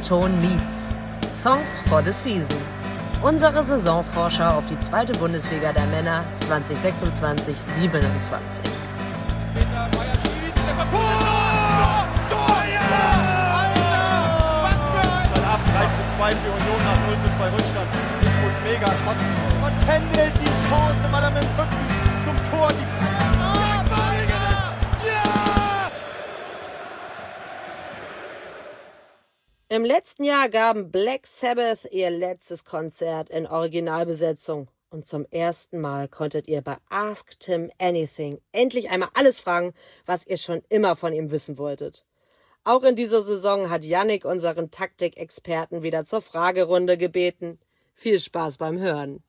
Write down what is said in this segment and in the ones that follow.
Ton Meets. Songs for the Season. Unsere Saisonvorschau auf die zweite Bundesliga der Männer 2026-27. Peter Meyer schießt, der Tor! Tor! Ja! Alter! Was für ein... Dann ab 3:2 für Union nach 0:2 Rückstand. Das muss mega kotzen. Und Kendall die Chance, weil er mit dem Rücken zum Tor die... Im letzten Jahr gaben Black Sabbath ihr letztes Konzert in Originalbesetzung. Und zum ersten Mal konntet ihr bei Ask Tim Anything endlich einmal alles fragen, was ihr schon immer von ihm wissen wolltet. Auch in dieser Saison hat Yannick unseren Taktikexperten wieder zur Fragerunde gebeten. Viel Spaß beim Hören.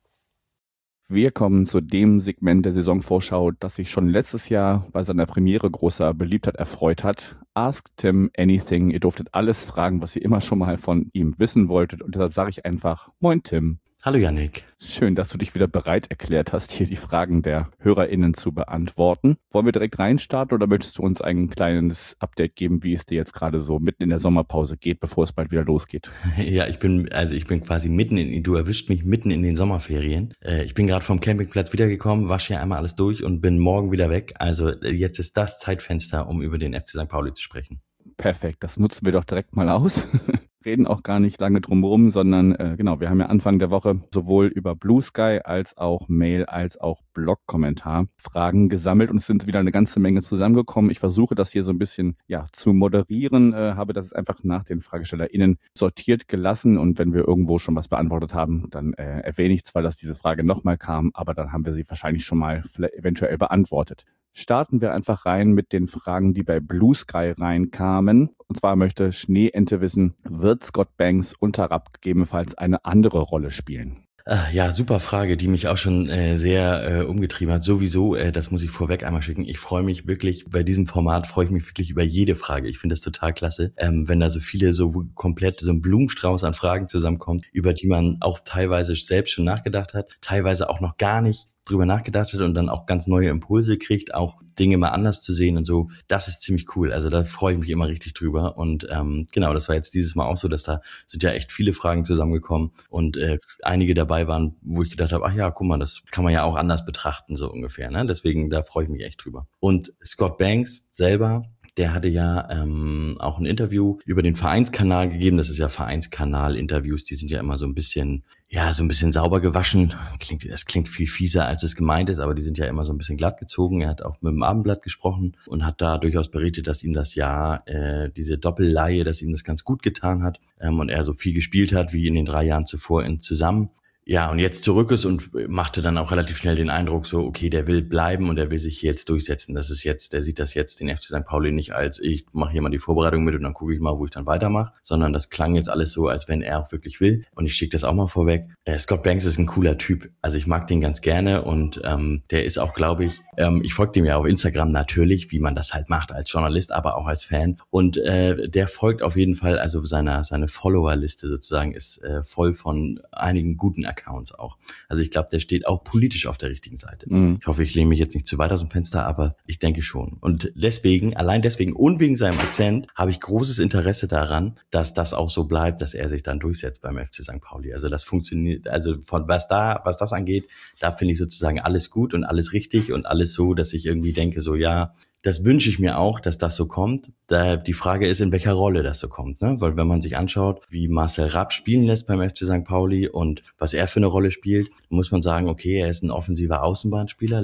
Wir kommen zu dem Segment der Saisonvorschau, das sich schon letztes Jahr bei seiner Premiere großer Beliebtheit erfreut hat. Ask Tim Anything. Ihr durftet alles fragen, was ihr immer schon mal von ihm wissen wolltet. Und deshalb sage ich einfach, moin Tim. Hallo Yannick. Schön, dass du dich wieder bereit erklärt hast, hier die Fragen der HörerInnen zu beantworten. Wollen wir direkt reinstarten oder möchtest du uns ein kleines Update geben, wie es dir jetzt gerade so mitten in der Sommerpause geht, bevor es bald wieder losgeht? Ja, ich bin quasi du erwischt mich mitten in den Sommerferien. Ich bin gerade vom Campingplatz wiedergekommen, wasche hier einmal alles durch und bin morgen wieder weg. Also jetzt ist das Zeitfenster, um über den FC St. Pauli zu sprechen. Perfekt, das nutzen wir doch direkt mal aus. Reden auch gar nicht lange drum herum, sondern wir haben ja Anfang der Woche sowohl über Blue Sky als auch Mail als auch Blog-Kommentar Fragen gesammelt und es sind wieder eine ganze Menge zusammengekommen. Ich versuche das hier so ein bisschen zu moderieren, habe das einfach nach den FragestellerInnen sortiert gelassen und wenn wir irgendwo schon was beantwortet haben, dann erwähne ich zwar, dass diese Frage nochmal kam, aber dann haben wir sie wahrscheinlich schon mal eventuell beantwortet. Starten wir einfach rein mit den Fragen, die bei Blue Sky reinkamen. Und zwar möchte Schneeente wissen, wird Scott Banks unter Rapp gegebenenfalls eine andere Rolle spielen? Ja, super Frage, die mich auch schon sehr umgetrieben hat. Sowieso, das muss ich vorweg einmal schicken. Ich freue mich wirklich, bei diesem Format freue ich mich wirklich über jede Frage. Ich finde das total klasse, wenn da so viele so komplett so ein Blumenstrauß an Fragen zusammenkommt, über die man auch teilweise selbst schon nachgedacht hat, teilweise auch noch gar nicht drüber nachgedacht hat und dann auch ganz neue Impulse kriegt, auch Dinge mal anders zu sehen und so. Das ist ziemlich cool. Also da freue ich mich immer richtig drüber. Und genau, das war jetzt dieses Mal auch so, dass da sind ja echt viele Fragen zusammengekommen und einige dabei waren, wo ich gedacht habe, ach ja, guck mal, das kann man ja auch anders betrachten, so ungefähr. Ne? Deswegen, da freue ich mich echt drüber. Und Scott Banks selber, der hatte ja auch ein Interview über den Vereinskanal gegeben. Das ist ja Vereinskanal-Interviews, die sind ja immer so ein bisschen sauber gewaschen. Das klingt viel fieser, als es gemeint ist, aber die sind ja immer so ein bisschen glatt gezogen. Er hat auch mit dem Abendblatt gesprochen und hat da durchaus berichtet, dass ihm das Jahr, diese Doppelleihe, dass ihm das ganz gut getan hat und er so viel gespielt hat wie in den 3 Jahren zuvor zusammen. Ja, und jetzt zurück ist und machte dann auch relativ schnell den Eindruck so, okay, der will bleiben und der will sich jetzt durchsetzen. Der sieht das jetzt, den FC St. Pauli nicht als, ich mache hier mal die Vorbereitung mit und dann gucke ich mal, wo ich dann weitermache, sondern das klang jetzt alles so, als wenn er auch wirklich will. Und ich schicke das auch mal vorweg. Scott Banks ist ein cooler Typ. Also ich mag den ganz gerne und der ist auch, glaube ich folge dem ja auf Instagram natürlich, wie man das halt macht als Journalist, aber auch als Fan. Und der folgt auf jeden Fall, also seine Followerliste sozusagen ist voll von einigen guten Accounts auch. Also ich glaube, der steht auch politisch auf der richtigen Seite. Ich hoffe, ich lehne mich jetzt nicht zu weit aus dem Fenster, aber ich denke schon. Und allein deswegen und wegen seinem Akzent habe ich großes Interesse daran, dass das auch so bleibt, dass er sich dann durchsetzt beim FC St. Pauli. Also das funktioniert, also von was das angeht, da finde ich sozusagen alles gut und alles richtig und alles so, dass ich irgendwie denke, so ja, das wünsche ich mir auch, dass das so kommt. Die Frage ist, in welcher Rolle das so kommt, ne? Weil wenn man sich anschaut, wie Marcel Rapp spielen lässt beim FC St. Pauli und was er für eine Rolle spielt, muss man sagen, okay, er ist ein offensiver Außenbahnspieler,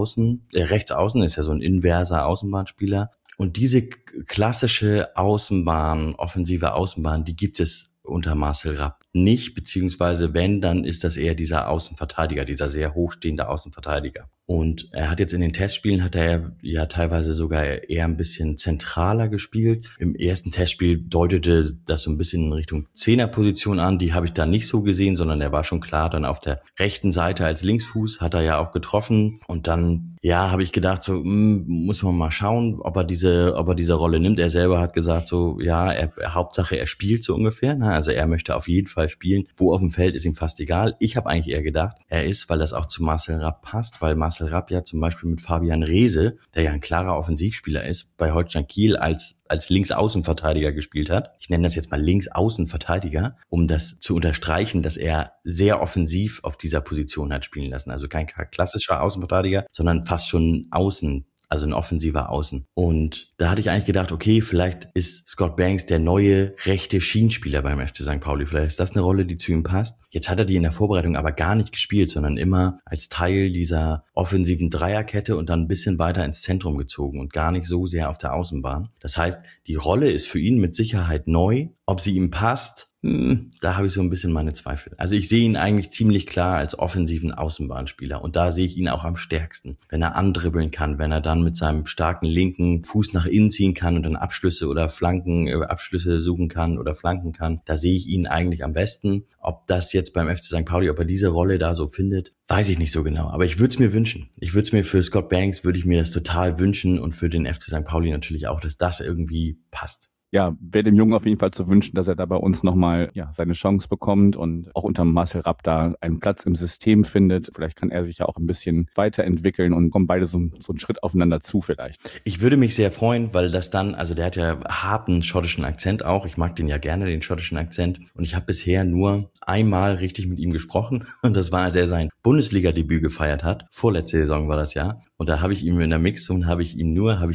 rechts außen ist ja so ein inverser Außenbahnspieler. Und diese klassische offensive Außenbahn, die gibt es unter Marcel Rapp nicht, beziehungsweise wenn, dann ist das eher dieser Außenverteidiger, dieser sehr hochstehende Außenverteidiger. Und er hat jetzt in den Testspielen, hat er ja teilweise sogar eher ein bisschen zentraler gespielt. Im ersten Testspiel deutete das so ein bisschen in Richtung Zehnerposition an. Die habe ich da nicht so gesehen, sondern er war schon klar dann auf der rechten Seite als Linksfuß, hat er ja auch getroffen. Und dann, ja, habe ich gedacht, so muss man mal schauen, ob er diese Rolle nimmt. Er selber hat gesagt, so ja, Hauptsache er spielt so ungefähr. Also er möchte auf jeden Fall Fußball spielen. Wo auf dem Feld ist ihm fast egal. Ich habe eigentlich eher gedacht, er ist, weil das auch zu Marcel Rapp passt, weil Marcel Rapp ja zum Beispiel mit Fabian Reese, der ja ein klarer Offensivspieler ist, bei Holstein Kiel als Linksaußenverteidiger gespielt hat. Ich nenne das jetzt mal Linksaußenverteidiger, um das zu unterstreichen, dass er sehr offensiv auf dieser Position hat spielen lassen. Also kein klassischer Außenverteidiger, sondern fast schon außen, also ein offensiver Außen. Und da hatte ich eigentlich gedacht, okay, vielleicht ist Scott Banks der neue rechte Schienenspieler beim FC St. Pauli. Vielleicht ist das eine Rolle, die zu ihm passt. Jetzt hat er die in der Vorbereitung aber gar nicht gespielt, sondern immer als Teil dieser offensiven Dreierkette und dann ein bisschen weiter ins Zentrum gezogen und gar nicht so sehr auf der Außenbahn. Das heißt, die Rolle ist für ihn mit Sicherheit neu. Ob sie ihm passt, da habe ich so ein bisschen meine Zweifel. Also ich sehe ihn eigentlich ziemlich klar als offensiven Außenbahnspieler und da sehe ich ihn auch am stärksten. Wenn er andribbeln kann, wenn er dann mit seinem starken linken Fuß nach innen ziehen kann und dann Abschlüsse suchen kann oder flanken kann, da sehe ich ihn eigentlich am besten. Ob das jetzt beim FC St. Pauli, ob er diese Rolle da so findet, weiß ich nicht so genau. Aber ich würde es mir wünschen. Für Scott Banks würde ich mir das total wünschen und für den FC St. Pauli natürlich auch, dass das irgendwie passt. Ja, wäre dem Jungen auf jeden Fall zu wünschen, dass er da bei uns nochmal seine Chance bekommt und auch unter Marcel Rapp da einen Platz im System findet. Vielleicht kann er sich ja auch ein bisschen weiterentwickeln und kommen beide so einen Schritt aufeinander zu vielleicht. Ich würde mich sehr freuen, weil das dann, also der hat ja harten schottischen Akzent auch. Ich mag den ja gerne, den schottischen Akzent. Und ich habe bisher nur einmal richtig mit ihm gesprochen. Und das war, als er sein Bundesliga-Debüt gefeiert hat. Vorletzte Saison war das ja. Und da habe ich ihm in der Mixzone, da ist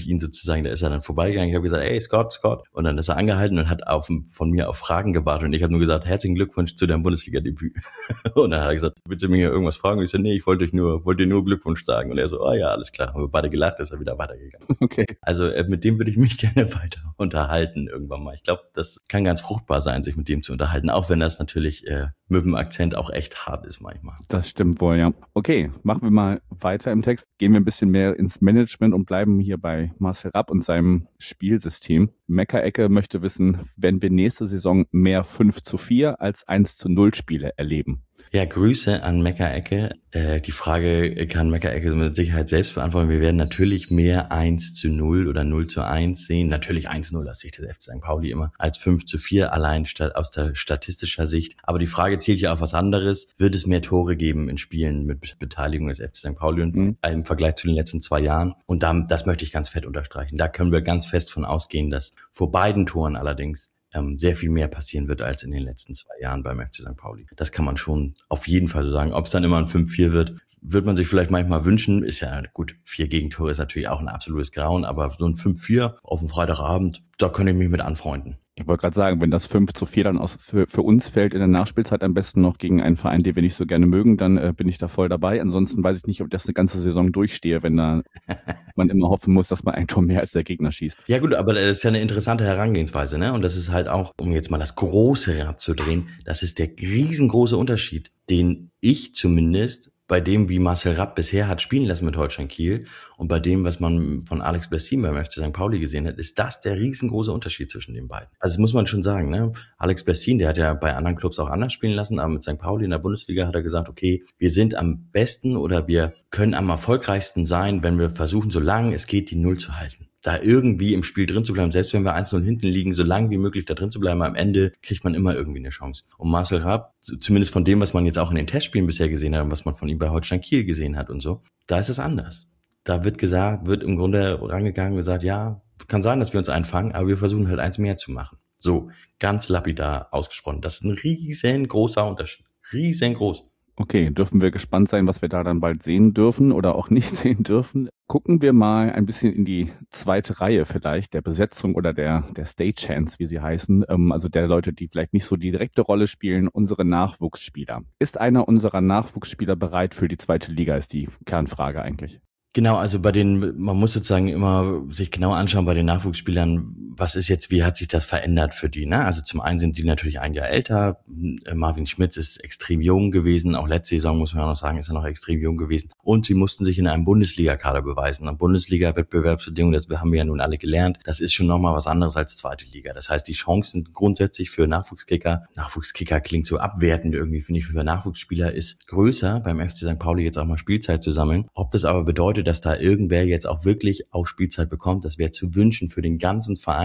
er dann vorbeigegangen. Ich habe gesagt, hey Scott. Und dann ist er angehalten und hat von mir auf Fragen gewartet. Und ich habe nur gesagt, herzlichen Glückwunsch zu deinem Bundesliga-Debüt. Und dann hat er gesagt, willst du mir hier irgendwas fragen? Und ich so, nee, ich wollte dir nur Glückwunsch sagen. Und er so, oh ja, alles klar. Haben wir beide gelacht, ist er wieder weitergegangen. Okay. Also mit dem würde ich mich gerne weiter unterhalten irgendwann mal. Ich glaube, das kann ganz fruchtbar sein, sich mit dem zu unterhalten, auch wenn das natürlich mit dem Akzent auch echt hart ist manchmal. Das stimmt wohl, ja. Okay, machen wir mal weiter im Text. Gehen wir ein bisschen mehr ins Management und bleiben hier bei Marcel Rapp und seinem Spielsystem. Meckerecke möchte wissen, wenn wir nächste Saison mehr 5:4 als 1:0 Spiele erleben. Ja, Grüße an Meckerecke. Die Frage kann Meckerecke mit Sicherheit selbst beantworten. Wir werden natürlich mehr 1:0 oder 0:1 sehen. Natürlich 1:0 aus Sicht des FC St. Pauli immer als 5:4 allein aus der statistischer Sicht. Aber die Frage zielt ja auf was anderes. Wird es mehr Tore geben in Spielen mit Beteiligung des FC St. Pauli im Vergleich zu den letzten 2 Jahren? Und das möchte ich ganz fett unterstreichen. Da können wir ganz fest von ausgehen, dass vor beiden Toren allerdings sehr viel mehr passieren wird als in den letzten 2 Jahren beim FC St. Pauli. Das kann man schon auf jeden Fall so sagen. Ob es dann immer ein 5:4 wird man sich vielleicht manchmal wünschen. Ist ja gut, 4 Gegentore ist natürlich auch ein absolutes Grauen, aber so ein 5:4 auf dem Freitagabend, da könnte ich mich mit anfreunden. Ich wollte gerade sagen, wenn das 5:4 dann für uns fällt in der Nachspielzeit, am besten noch gegen einen Verein, den wir nicht so gerne mögen, dann bin ich da voll dabei. Ansonsten weiß ich nicht, ob ich das eine ganze Saison durchstehe, wenn da man immer hoffen muss, dass man ein Tor mehr als der Gegner schießt. Ja gut, aber das ist ja eine interessante Herangehensweise, ne? Und das ist halt auch, um jetzt mal das große Rad zu drehen, das ist der riesengroße Unterschied, den ich zumindest bei dem, wie Marcel Rapp bisher hat spielen lassen mit Holstein Kiel und bei dem, was man von Alex Bessin beim FC St. Pauli gesehen hat, ist das der riesengroße Unterschied zwischen den beiden. Also das muss man schon sagen, ne? Alex Bessin, der hat ja bei anderen Clubs auch anders spielen lassen, aber mit St. Pauli in der Bundesliga hat er gesagt, okay, wir sind am besten oder wir können am erfolgreichsten sein, wenn wir versuchen, solange es geht, die Null zu halten. Da irgendwie im Spiel drin zu bleiben, selbst wenn wir 1:0 hinten liegen, so lange wie möglich da drin zu bleiben, am Ende kriegt man immer irgendwie eine Chance. Und Marcel Rapp, zumindest von dem, was man jetzt auch in den Testspielen bisher gesehen hat und was man von ihm bei Holstein Kiel gesehen hat und so, da ist es anders. Da wird im Grunde rangegangen und gesagt, ja, kann sein, dass wir uns einfangen, aber wir versuchen halt eins mehr zu machen. So, ganz lapidar ausgesprochen. Das ist ein riesengroßer Unterschied. Riesengroß. Okay, dürfen wir gespannt sein, was wir da dann bald sehen dürfen oder auch nicht sehen dürfen. Gucken wir mal ein bisschen in die zweite Reihe vielleicht, der Besetzung oder der Stagehands, wie sie heißen, also der Leute, die vielleicht nicht so die direkte Rolle spielen, unsere Nachwuchsspieler. Ist einer unserer Nachwuchsspieler bereit für die zweite Liga, ist die Kernfrage eigentlich. Genau, also man muss sozusagen immer sich genau anschauen bei den Nachwuchsspielern, wie hat sich das verändert für die, ne? Also zum einen sind die natürlich ein Jahr älter, Marvin Schmitz ist extrem jung gewesen, auch letzte Saison muss man ja noch sagen, ist er noch extrem jung gewesen und sie mussten sich in einem Bundesliga-Kader beweisen. Und Bundesliga-Wettbewerbsbedingungen, das haben wir ja nun alle gelernt, das ist schon nochmal was anderes als zweite Liga. Das heißt, die Chancen grundsätzlich für Nachwuchskicker klingt so abwertend irgendwie, finde ich, für Nachwuchsspieler ist größer, beim FC St. Pauli jetzt auch mal Spielzeit zu sammeln. Ob das aber bedeutet, dass da irgendwer jetzt auch wirklich auch Spielzeit bekommt, das wäre zu wünschen für den ganzen Verein,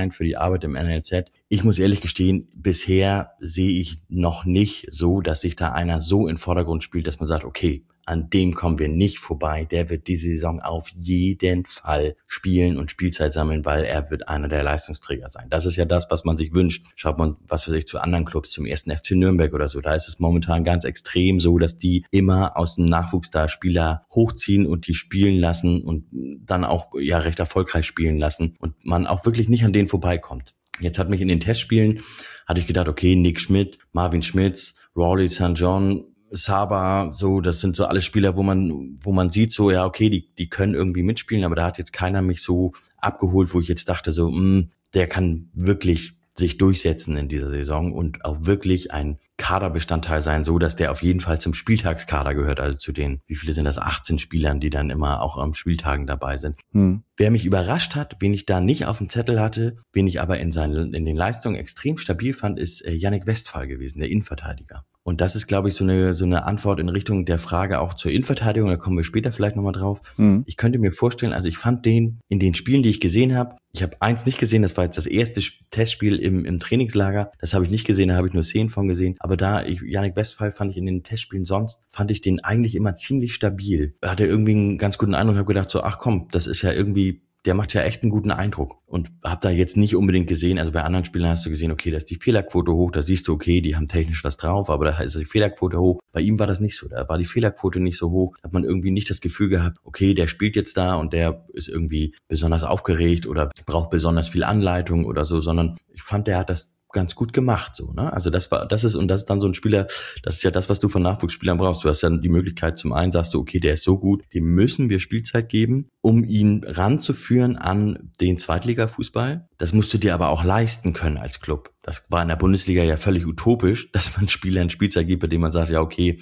Verein, für die Arbeit im NLZ. Ich muss ehrlich gestehen, bisher sehe ich noch nicht so, dass sich da einer so in den Vordergrund spielt, dass man sagt, okay, an dem kommen wir nicht vorbei. Der wird diese Saison auf jeden Fall spielen und Spielzeit sammeln, weil er wird einer der Leistungsträger sein. Das ist ja das, was man sich wünscht. Schaut man, was weiß ich, zu anderen Clubs, zum 1. FC Nürnberg oder so. Da ist es momentan ganz extrem so, dass die immer aus dem Nachwuchs da Spieler hochziehen und die spielen lassen und dann auch ja recht erfolgreich spielen lassen und man auch wirklich nicht an denen vorbeikommt. Jetzt hat mich in den Testspielen, hatte ich gedacht, okay, Nick Schmidt, Marvin Schmitz, Rawley St. John, Saba, so, das sind so alle Spieler, wo man sieht, so, ja, okay, die können irgendwie mitspielen, aber da hat jetzt keiner mich so abgeholt, wo ich jetzt dachte, so, der kann wirklich sich durchsetzen in dieser Saison und auch wirklich ein Kaderbestandteil sein, so dass der auf jeden Fall zum Spieltagskader gehört, also zu den, wie viele sind das, 18 Spielern, die dann immer auch am Spieltagen dabei sind. Wer mich überrascht hat, wen ich da nicht auf dem Zettel hatte, wen ich aber in den Leistungen extrem stabil fand, ist Yannick Westphal gewesen, der Innenverteidiger. Und das ist, glaube ich, so eine Antwort in Richtung der Frage auch zur Innenverteidigung, da kommen wir später vielleicht nochmal drauf. Ich könnte mir vorstellen, also ich fand den in den Spielen, die ich gesehen habe, ich habe eins nicht gesehen, das war jetzt das erste Testspiel im Trainingslager, das habe ich nicht gesehen, da habe ich nur Szenen von gesehen, aber Yannick Westphal fand ich in den Testspielen sonst, fand ich den eigentlich immer ziemlich stabil. Er hatte irgendwie einen ganz guten Eindruck, habe gedacht so, ach komm, das ist ja irgendwie, der macht ja echt einen guten Eindruck und hab da jetzt nicht unbedingt gesehen, also bei anderen Spielern hast du gesehen, okay, da ist die Fehlerquote hoch, da siehst du, okay, die haben technisch was drauf, aber da ist die Fehlerquote hoch. Bei ihm war das nicht so, da war die Fehlerquote nicht so hoch, da hat man irgendwie nicht das Gefühl gehabt, okay, der spielt jetzt da und der ist irgendwie besonders aufgeregt oder braucht besonders viel Anleitung oder so, sondern ich fand, der hat das ganz gut gemacht, so, ne? Also das ist dann so ein Spieler, das ist ja das, was du von Nachwuchsspielern brauchst. Du hast dann die Möglichkeit, zum einen sagst du, okay, der ist so gut, dem müssen wir Spielzeit geben, um ihn ranzuführen an den Zweitliga-Fußball. Das musst du dir aber auch leisten können als Club. Das war in der Bundesliga ja völlig utopisch, dass man Spielern Spielzeit gibt, bei dem man sagt, ja, okay,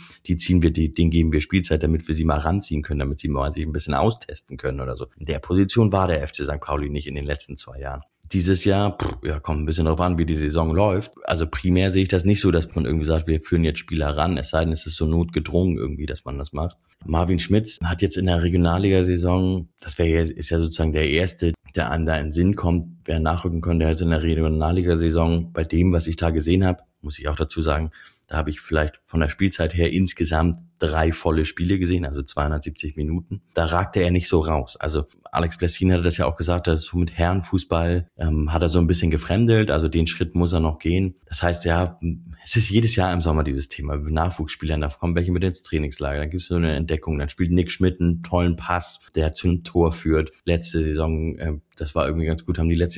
denen geben wir Spielzeit, damit wir sie mal ranziehen können, damit sie mal sich ein bisschen austesten können oder so. In der Position war der FC St. Pauli nicht in den letzten 2 Jahren. Dieses Jahr, kommt ein bisschen drauf an, wie die Saison läuft. Also primär sehe ich das nicht so, dass man irgendwie sagt, wir führen jetzt Spieler ran, es sei denn, es ist so notgedrungen irgendwie, dass man das macht. Marvin Schmitz hat jetzt in der Regionalliga-Saison, ist ja sozusagen der Erste, der einem da in den Sinn kommt, wer nachrücken könnte, der hat in der Regionalliga-Saison, bei dem, was ich da gesehen habe, muss ich auch dazu sagen, da habe ich vielleicht von der Spielzeit her insgesamt 3 volle Spiele gesehen, also 270 Minuten. Da ragte er nicht so raus. Also Alex Blessin hatte das ja auch gesagt, dass so mit Herrenfußball hat er so ein bisschen gefremdelt, also den Schritt muss er noch gehen. Das heißt ja, es ist jedes Jahr im Sommer dieses Thema, Nachwuchsspielern, da kommen welche mit ins Trainingslager, dann gibt es so eine Entdeckung, dann spielt Nick Schmidt einen tollen Pass, der zum Tor führt. Letzte Saison, das war irgendwie ganz gut,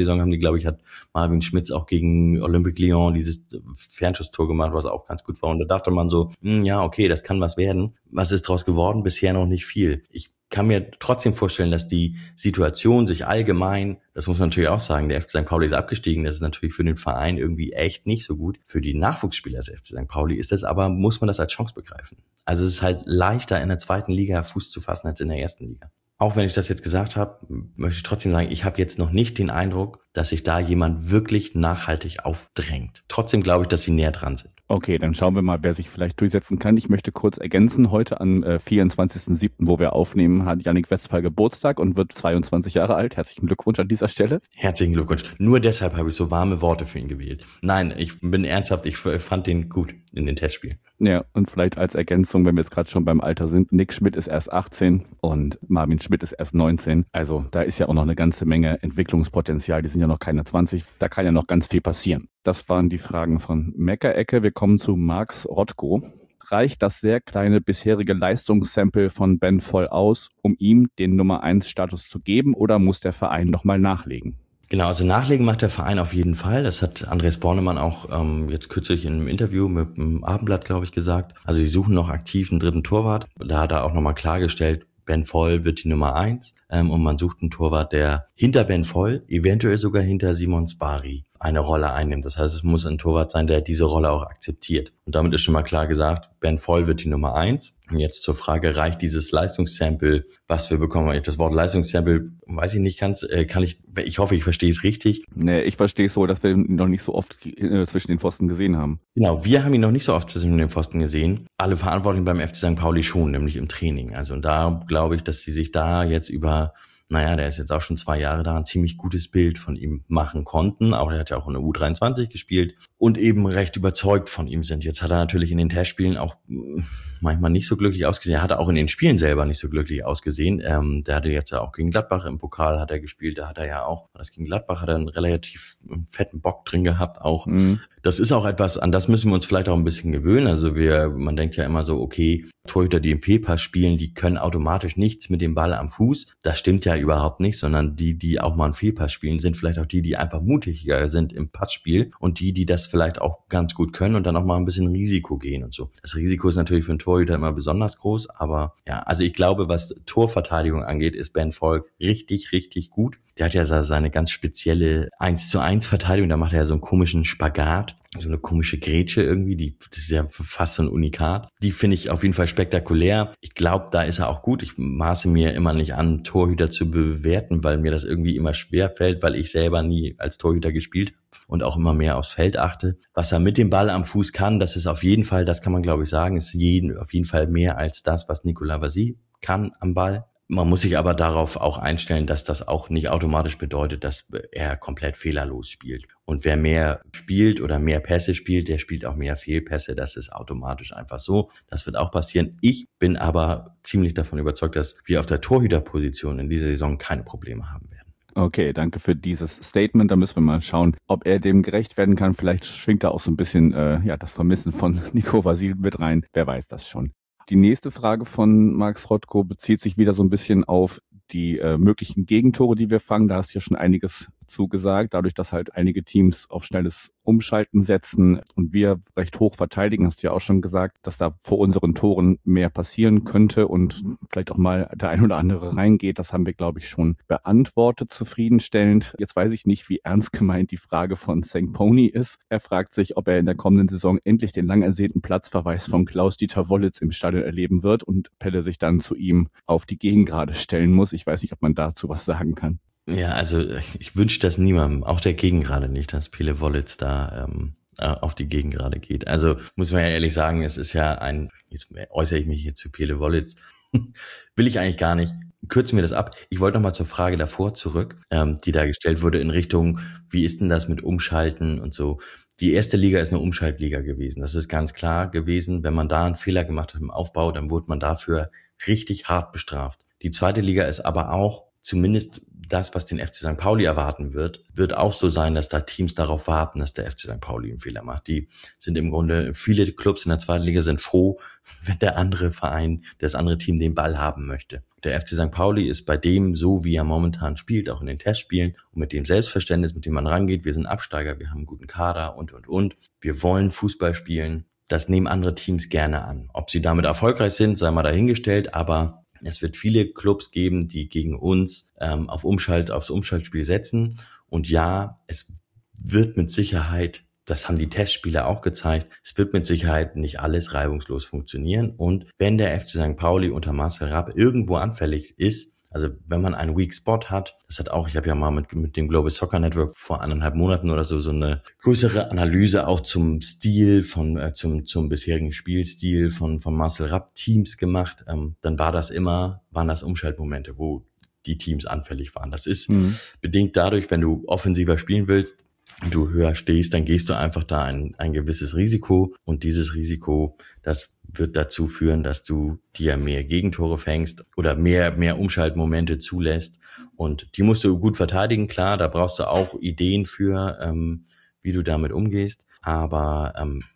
hat Marvin Schmitz auch gegen Olympique Lyon dieses Fernschusstor gemacht, was auch ganz gut war. Und da dachte man so, ja, okay, das kann was werden. Was ist draus geworden? Bisher noch nicht viel. Ich kann mir trotzdem vorstellen, dass die Situation sich allgemein, das muss man natürlich auch sagen, der FC St. Pauli ist abgestiegen, das ist natürlich für den Verein irgendwie echt nicht so gut. Für die Nachwuchsspieler des FC St. Pauli ist das aber, muss man das als Chance begreifen. Also es ist halt leichter in der 2. Liga Fuß zu fassen als in der 1. Liga. Auch wenn ich das jetzt gesagt habe, möchte ich trotzdem sagen, ich habe jetzt noch nicht den Eindruck, dass sich da jemand wirklich nachhaltig aufdrängt. Trotzdem glaube ich, dass sie näher dran sind. Okay, dann schauen wir mal, wer sich vielleicht durchsetzen kann. Ich möchte kurz ergänzen, heute am 24.07., wo wir aufnehmen, hat Yannick Westphal Geburtstag und wird 22 Jahre alt. Herzlichen Glückwunsch an dieser Stelle. Herzlichen Glückwunsch. Nur deshalb habe ich so warme Worte für ihn gewählt. Nein, ich bin ernsthaft, ich fand den gut in den Testspielen. Ja, und vielleicht als Ergänzung, wenn wir jetzt gerade schon beim Alter sind, Nick Schmidt ist erst 18 und Marvin Schmidt ist erst 19. Also da ist ja auch noch eine ganze Menge Entwicklungspotenzial. Die sind ja noch keine 20. Da kann ja noch ganz viel passieren. Das waren die Fragen von Meckerecke. Wir kommen zu Max Rottko. Reicht das sehr kleine bisherige Leistungssample von Ben Voll aus, um ihm den Nummer 1 Status zu geben, oder muss der Verein nochmal nachlegen? Genau, also nachlegen macht der Verein auf jeden Fall. Das hat Andreas Bornemann auch jetzt kürzlich in einem Interview mit dem Abendblatt, glaube ich, gesagt. Also sie suchen noch aktiv einen 3. Torwart. Da hat er auch nochmal klargestellt, Ben Voll wird die Nummer 1 und man sucht einen Torwart, der hinter Ben Voll, eventuell sogar hinter Simon Spari, eine Rolle einnimmt. Das heißt, es muss ein Torwart sein, der diese Rolle auch akzeptiert. Und damit ist schon mal klar gesagt, Ben Voll wird die Nummer 1. Und jetzt zur Frage, reicht dieses Leistungssample, was wir bekommen? Das Wort Leistungssample, weiß ich nicht ganz, ich hoffe, ich verstehe es richtig. Nee, ich verstehe es so, dass wir ihn noch nicht so oft zwischen den Pfosten gesehen haben. Genau, wir haben ihn noch nicht so oft zwischen den Pfosten gesehen. Alle Verantwortlichen beim FC St. Pauli schon, nämlich im Training. Also und da glaube ich, dass sie sich da jetzt über naja, der ist jetzt auch schon 2 Jahre da, ein ziemlich gutes Bild von ihm machen konnten. Aber er hat ja auch in der U23 gespielt und eben recht überzeugt von ihm sind. Jetzt hat er natürlich in den Testspielen auch manchmal nicht so glücklich ausgesehen. Er hatte auch in den Spielen selber nicht so glücklich ausgesehen. Der hatte jetzt ja auch gegen Gladbach im Pokal hat er gespielt. Da hat er ja auch, das gegen Gladbach hat er einen relativ fetten Bock drin gehabt auch. Das ist auch etwas, an das müssen wir uns vielleicht auch ein bisschen gewöhnen. Also man denkt ja immer so, okay, Torhüter, die im Fehlpass spielen, die können automatisch nichts mit dem Ball am Fuß. Das stimmt ja überhaupt nicht, sondern die auch mal einen Fehlpass spielen, sind vielleicht auch die einfach mutiger sind im Passspiel und die das vielleicht auch ganz gut können und dann auch mal ein bisschen Risiko gehen und so. Das Risiko ist natürlich für einen Torhüter immer besonders groß, aber ja, also ich glaube, was Torverteidigung angeht, ist Ben Volk richtig, richtig gut. Der hat ja seine ganz spezielle 1:1 Verteidigung, da macht er ja so einen komischen Spagat, so eine komische Grätsche irgendwie, das ist ja fast so ein Unikat. Die finde ich auf jeden Fall spektakulär. Ich glaube, da ist er auch gut. Ich maße mir immer nicht an, Torhüter zu bewerten, weil mir das irgendwie immer schwer fällt, weil ich selber nie als Torhüter gespielt und auch immer mehr aufs Feld achte. Was er mit dem Ball am Fuß kann, das ist auf jeden Fall, das kann man glaube ich sagen, ist auf jeden Fall mehr als das, was Nicolas Vasile kann am Ball. Man muss sich aber darauf auch einstellen, dass das auch nicht automatisch bedeutet, dass er komplett fehlerlos spielt. Und wer mehr spielt oder mehr Pässe spielt, der spielt auch mehr Fehlpässe. Das ist automatisch einfach so. Das wird auch passieren. Ich bin aber ziemlich davon überzeugt, dass wir auf der Torhüterposition in dieser Saison keine Probleme haben werden. Okay, danke für dieses Statement. Da müssen wir mal schauen, ob er dem gerecht werden kann. Vielleicht schwingt da auch so ein bisschen das Vermissen von Nico Vasile mit rein. Wer weiß das schon. Die nächste Frage von Max Rothko bezieht sich wieder so ein bisschen auf die möglichen Gegentore, die wir fangen. Da hast du ja schon einiges zugesagt. Dadurch, dass halt einige Teams auf schnelles Umschalten setzen und wir recht hoch verteidigen, hast du ja auch schon gesagt, dass da vor unseren Toren mehr passieren könnte und vielleicht auch mal der ein oder andere reingeht. Das haben wir, glaube ich, schon beantwortet zufriedenstellend. Jetzt weiß ich nicht, wie ernst gemeint die Frage von St. Pony ist. Er fragt sich, ob er in der kommenden Saison endlich den lang ersehnten Platzverweis von Klaus-Dieter Wollitz im Stadion erleben wird und Pelle sich dann zu ihm auf die Gegengrade stellen muss. Ich weiß nicht, ob man dazu was sagen kann. Ja, also ich wünsche das niemandem, auch der Gegengrade nicht, dass Pele Wollitz da auf die Gegengrade geht. Also muss man ja ehrlich sagen, es ist ja jetzt äußere ich mich hier zu Pele Wollitz, will ich eigentlich gar nicht. Kürzen wir das ab. Ich wollte noch mal zur Frage davor zurück, die da gestellt wurde in Richtung, wie ist denn das mit Umschalten und so. Die erste Liga ist eine Umschaltliga gewesen. Das ist ganz klar gewesen. Wenn man da einen Fehler gemacht hat im Aufbau, dann wurde man dafür richtig hart bestraft. Die zweite Liga ist aber auch zumindest das, was den FC St. Pauli erwarten wird auch so sein, dass da Teams darauf warten, dass der FC St. Pauli einen Fehler macht. Die sind im Grunde, viele Clubs in der zweiten Liga sind froh, wenn der andere Verein, das andere Team den Ball haben möchte. Der FC St. Pauli ist bei dem, so wie er momentan spielt, auch in den Testspielen und mit dem Selbstverständnis, mit dem man rangeht, wir sind Absteiger, wir haben einen guten Kader und. Wir wollen Fußball spielen. Das nehmen andere Teams gerne an. Ob sie damit erfolgreich sind, sei mal dahingestellt, aber es wird viele Clubs geben, die gegen uns aufs Umschaltspiel setzen. Und ja, es wird mit Sicherheit, das haben die Testspiele auch gezeigt, es wird mit Sicherheit nicht alles reibungslos funktionieren. Und wenn der FC St. Pauli unter Marcel Rapp irgendwo anfällig ist, also wenn man einen Weak Spot hat, das hat auch, ich habe ja mal mit dem Global Soccer Network vor 1,5 Monaten oder so eine größere Analyse auch zum Stil zum bisherigen Spielstil von Marcel Rapp Teams gemacht, dann waren das Umschaltmomente, wo die Teams anfällig waren. Das ist bedingt dadurch, wenn du offensiver spielen willst, du höher stehst, dann gehst du einfach da ein gewisses Risiko und dieses Risiko, das wird dazu führen, dass du dir mehr Gegentore fängst oder mehr Umschaltmomente zulässt und die musst du gut verteidigen, klar, da brauchst du auch Ideen für, wie du damit umgehst, aber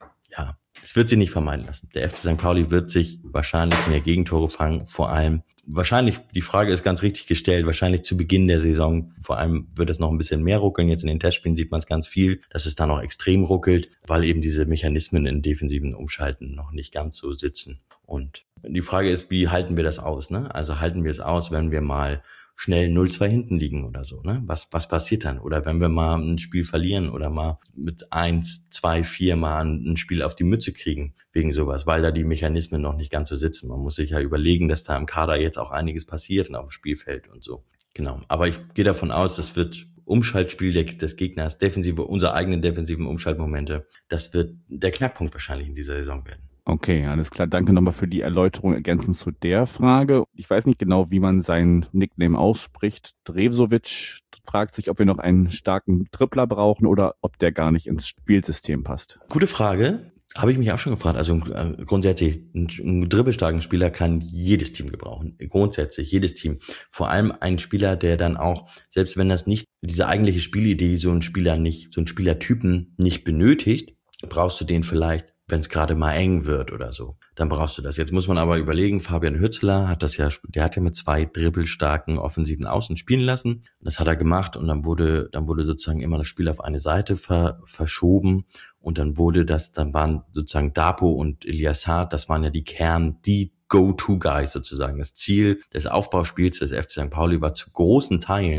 es wird sich nicht vermeiden lassen. Der FC St. Pauli wird sich wahrscheinlich mehr Gegentore fangen, vor allem, wahrscheinlich, die Frage ist ganz richtig gestellt, wahrscheinlich zu Beginn der Saison, vor allem wird es noch ein bisschen mehr ruckeln, jetzt in den Testspielen sieht man es ganz viel, dass es da noch extrem ruckelt, weil eben diese Mechanismen in defensiven Umschalten noch nicht ganz so sitzen. Und die Frage ist, wie halten wir das aus, ne? Also halten wir es aus, wenn wir mal schnell 0-2 hinten liegen oder so, ne? Was passiert dann? Oder wenn wir mal ein Spiel verlieren oder mal mit 1, 2, 4 mal ein Spiel auf die Mütze kriegen wegen sowas, weil da die Mechanismen noch nicht ganz so sitzen. Man muss sich ja überlegen, dass da im Kader jetzt auch einiges passiert und auf dem Spielfeld und so. Genau. Aber ich gehe davon aus, das wird Umschaltspiel des Gegners, unsere eigenen defensiven Umschaltmomente, das wird der Knackpunkt wahrscheinlich in dieser Saison werden. Okay, alles klar. Danke nochmal für die Erläuterung ergänzend zu der Frage. Ich weiß nicht genau, wie man seinen Nickname ausspricht. Drezovic fragt sich, ob wir noch einen starken Tripler brauchen oder ob der gar nicht ins Spielsystem passt. Gute Frage. Habe ich mich auch schon gefragt. Also grundsätzlich, ein dribbelstarken Spieler kann jedes Team gebrauchen. Grundsätzlich jedes Team. Vor allem ein Spieler, der dann auch, selbst wenn das nicht, diese eigentliche Spielidee so ein Spielertypen nicht benötigt, brauchst du den vielleicht, wenn es gerade mal eng wird oder so. Dann brauchst du das. Jetzt muss man aber überlegen, Fabian Hützler der hat ja mit 2 dribbelstarken offensiven Außen spielen lassen. Das hat er gemacht und dann wurde sozusagen immer das Spiel auf eine Seite verschoben und dann waren sozusagen Dapo und Ilyasar, das waren ja die Go-To-Guys sozusagen. Das Ziel des Aufbauspiels des FC St. Pauli war zu großen Teilen,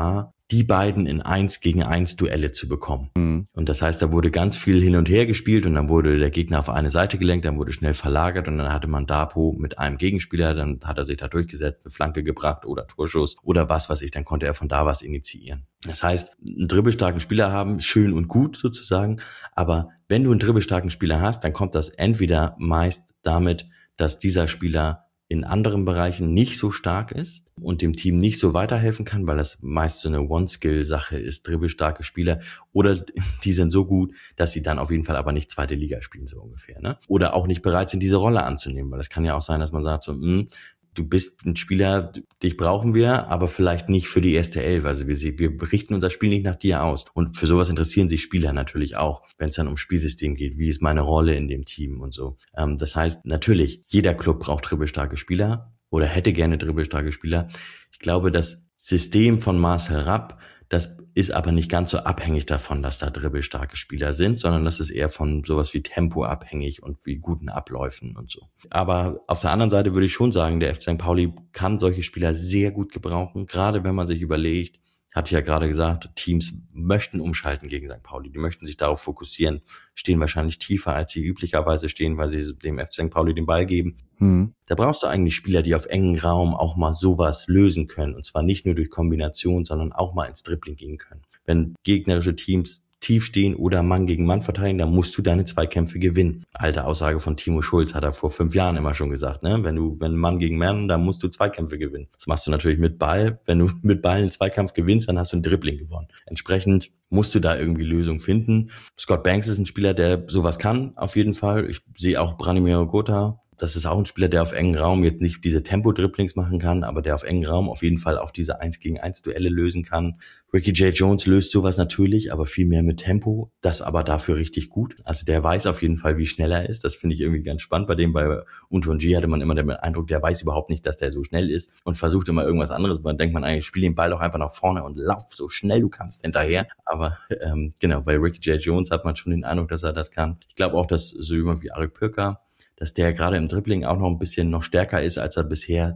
die beiden in 1-gegen-1 Duelle zu bekommen. Mhm. Und das heißt, da wurde ganz viel hin und her gespielt und dann wurde der Gegner auf eine Seite gelenkt, dann wurde schnell verlagert und dann hatte man Dapo mit einem Gegenspieler, dann hat er sich da durchgesetzt, eine Flanke gebracht oder Torschuss oder was weiß ich, dann konnte er von da was initiieren. Das heißt, einen dribbelstarken Spieler haben, schön und gut sozusagen, aber wenn du einen dribbelstarken Spieler hast, dann kommt das entweder meist damit, dass dieser Spieler in anderen Bereichen nicht so stark ist und dem Team nicht so weiterhelfen kann, weil das meist so eine One-Skill-Sache ist, dribbelstarke Spieler, oder die sind so gut, dass sie dann auf jeden Fall aber nicht zweite Liga spielen, so ungefähr, ne? Oder auch nicht bereit sind, diese Rolle anzunehmen, weil das kann ja auch sein, dass man sagt so, du bist ein Spieler, dich brauchen wir, aber vielleicht nicht für die erste Elf. Also wir richten unser Spiel nicht nach dir aus. Und für sowas interessieren sich Spieler natürlich auch, wenn es dann ums Spielsystem geht. Wie ist meine Rolle in dem Team und so. Das heißt, natürlich, jeder Club braucht dribbelstarke Spieler oder hätte gerne dribbelstarke Spieler. Ich glaube, das System von Marcel Rapp, das ist aber nicht ganz so abhängig davon, dass da dribbelstarke Spieler sind, sondern das ist eher von sowas wie Tempo abhängig und wie guten Abläufen und so. Aber auf der anderen Seite würde ich schon sagen, der FC St. Pauli kann solche Spieler sehr gut gebrauchen, gerade wenn man sich überlegt, hatte ich ja gerade gesagt, Teams möchten umschalten gegen St. Pauli, die möchten sich darauf fokussieren, stehen wahrscheinlich tiefer, als sie üblicherweise stehen, weil sie dem FC St. Pauli den Ball geben. Da brauchst du eigentlich Spieler, die auf engem Raum auch mal sowas lösen können. Und zwar nicht nur durch Kombination, sondern auch mal ins Dribbling gehen können. Wenn gegnerische Teams tief stehen oder Mann gegen Mann verteidigen, dann musst du deine Zweikämpfe gewinnen. Alte Aussage von Timo Schulz hat er vor 5 Jahren immer schon gesagt, ne? Wenn Mann gegen Mann, dann musst du Zweikämpfe gewinnen. Das machst du natürlich mit Ball. Wenn du mit Ball einen Zweikampf gewinnst, dann hast du ein Dribbling gewonnen. Entsprechend musst du da irgendwie Lösungen finden. Scott Banks ist ein Spieler, der sowas kann, auf jeden Fall. Ich sehe auch Branimir Gotha. Das ist auch ein Spieler, der auf engen Raum jetzt nicht diese Tempo-Dribblings machen kann, aber der auf engen Raum auf jeden Fall auch diese 1-gegen-1 Duelle lösen kann. Ricky J. Jones löst sowas natürlich, aber viel mehr mit Tempo, das aber dafür richtig gut. Also der weiß auf jeden Fall, wie schnell er ist. Das finde ich irgendwie ganz spannend. Bei Untonji hatte man immer den Eindruck, der weiß überhaupt nicht, dass der so schnell ist und versucht immer irgendwas anderes. Man denkt man eigentlich, spiel den Ball doch einfach nach vorne und lauf so schnell du kannst hinterher. Aber genau, bei Ricky J. Jones hat man schon den Eindruck, dass er das kann. Ich glaube auch, dass so jemand wie Arik Pirker, dass der gerade im Dribbling auch noch ein bisschen noch stärker ist, als er bisher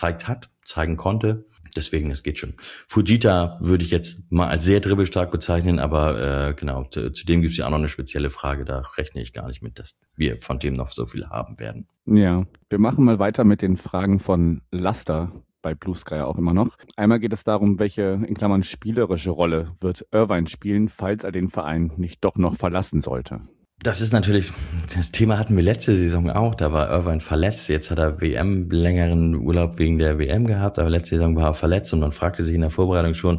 zeigen konnte. Deswegen, das geht schon. Fujita würde ich jetzt mal als sehr dribbelstark bezeichnen, aber genau, zu dem gibt es ja auch noch eine spezielle Frage. Da rechne ich gar nicht mit, dass wir von dem noch so viel haben werden. Ja, wir machen mal weiter mit den Fragen von Laster. Bei Blue Sky auch immer noch. Einmal geht es darum, welche, in Klammern, spielerische Rolle wird Irvine spielen, falls er den Verein nicht doch noch verlassen sollte. Das ist natürlich, das Thema hatten wir letzte Saison auch, da war Irvine verletzt, jetzt hat er längeren Urlaub wegen der WM gehabt, aber letzte Saison war er verletzt und man fragte sich in der Vorbereitung schon,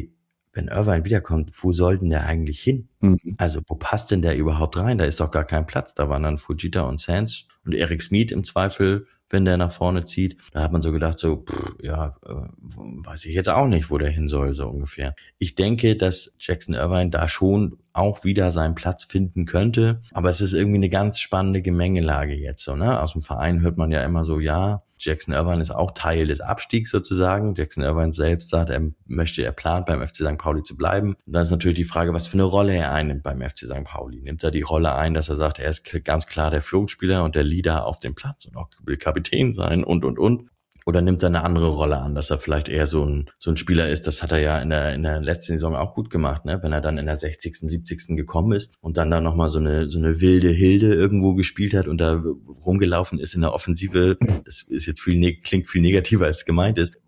wenn Irvine wiederkommt, wo soll denn der eigentlich hin? Also wo passt denn der überhaupt rein? Da ist doch gar kein Platz, da waren dann Fujita und Sands und Eric Smith im Zweifel, wenn der nach vorne zieht. Da hat man so gedacht, weiß ich jetzt auch nicht, wo der hin soll, so ungefähr. Ich denke, dass Jackson Irvine da schon auch wieder seinen Platz finden könnte, aber es ist irgendwie eine ganz spannende Gemengelage jetzt so, ne? Aus dem Verein hört man ja immer so, ja, Jackson Irvine ist auch Teil des Abstiegs sozusagen. Jackson Irvine selbst sagt, er plant beim FC St. Pauli zu bleiben. Und dann ist natürlich die Frage, was für eine Rolle er einnimmt beim FC St. Pauli. Nimmt er die Rolle ein, dass er sagt, er ist ganz klar der Führungsspieler und der Leader auf dem Platz und auch will Kapitän sein und. Oder nimmt er eine andere Rolle an, dass er vielleicht eher so ein Spieler ist, das hat er ja in der letzten Saison auch gut gemacht, ne? Wenn er dann in der 60., 70. gekommen ist und dann nochmal so eine wilde Hilde irgendwo gespielt hat und da rumgelaufen ist in der Offensive, das ist jetzt klingt viel negativer als gemeint ist,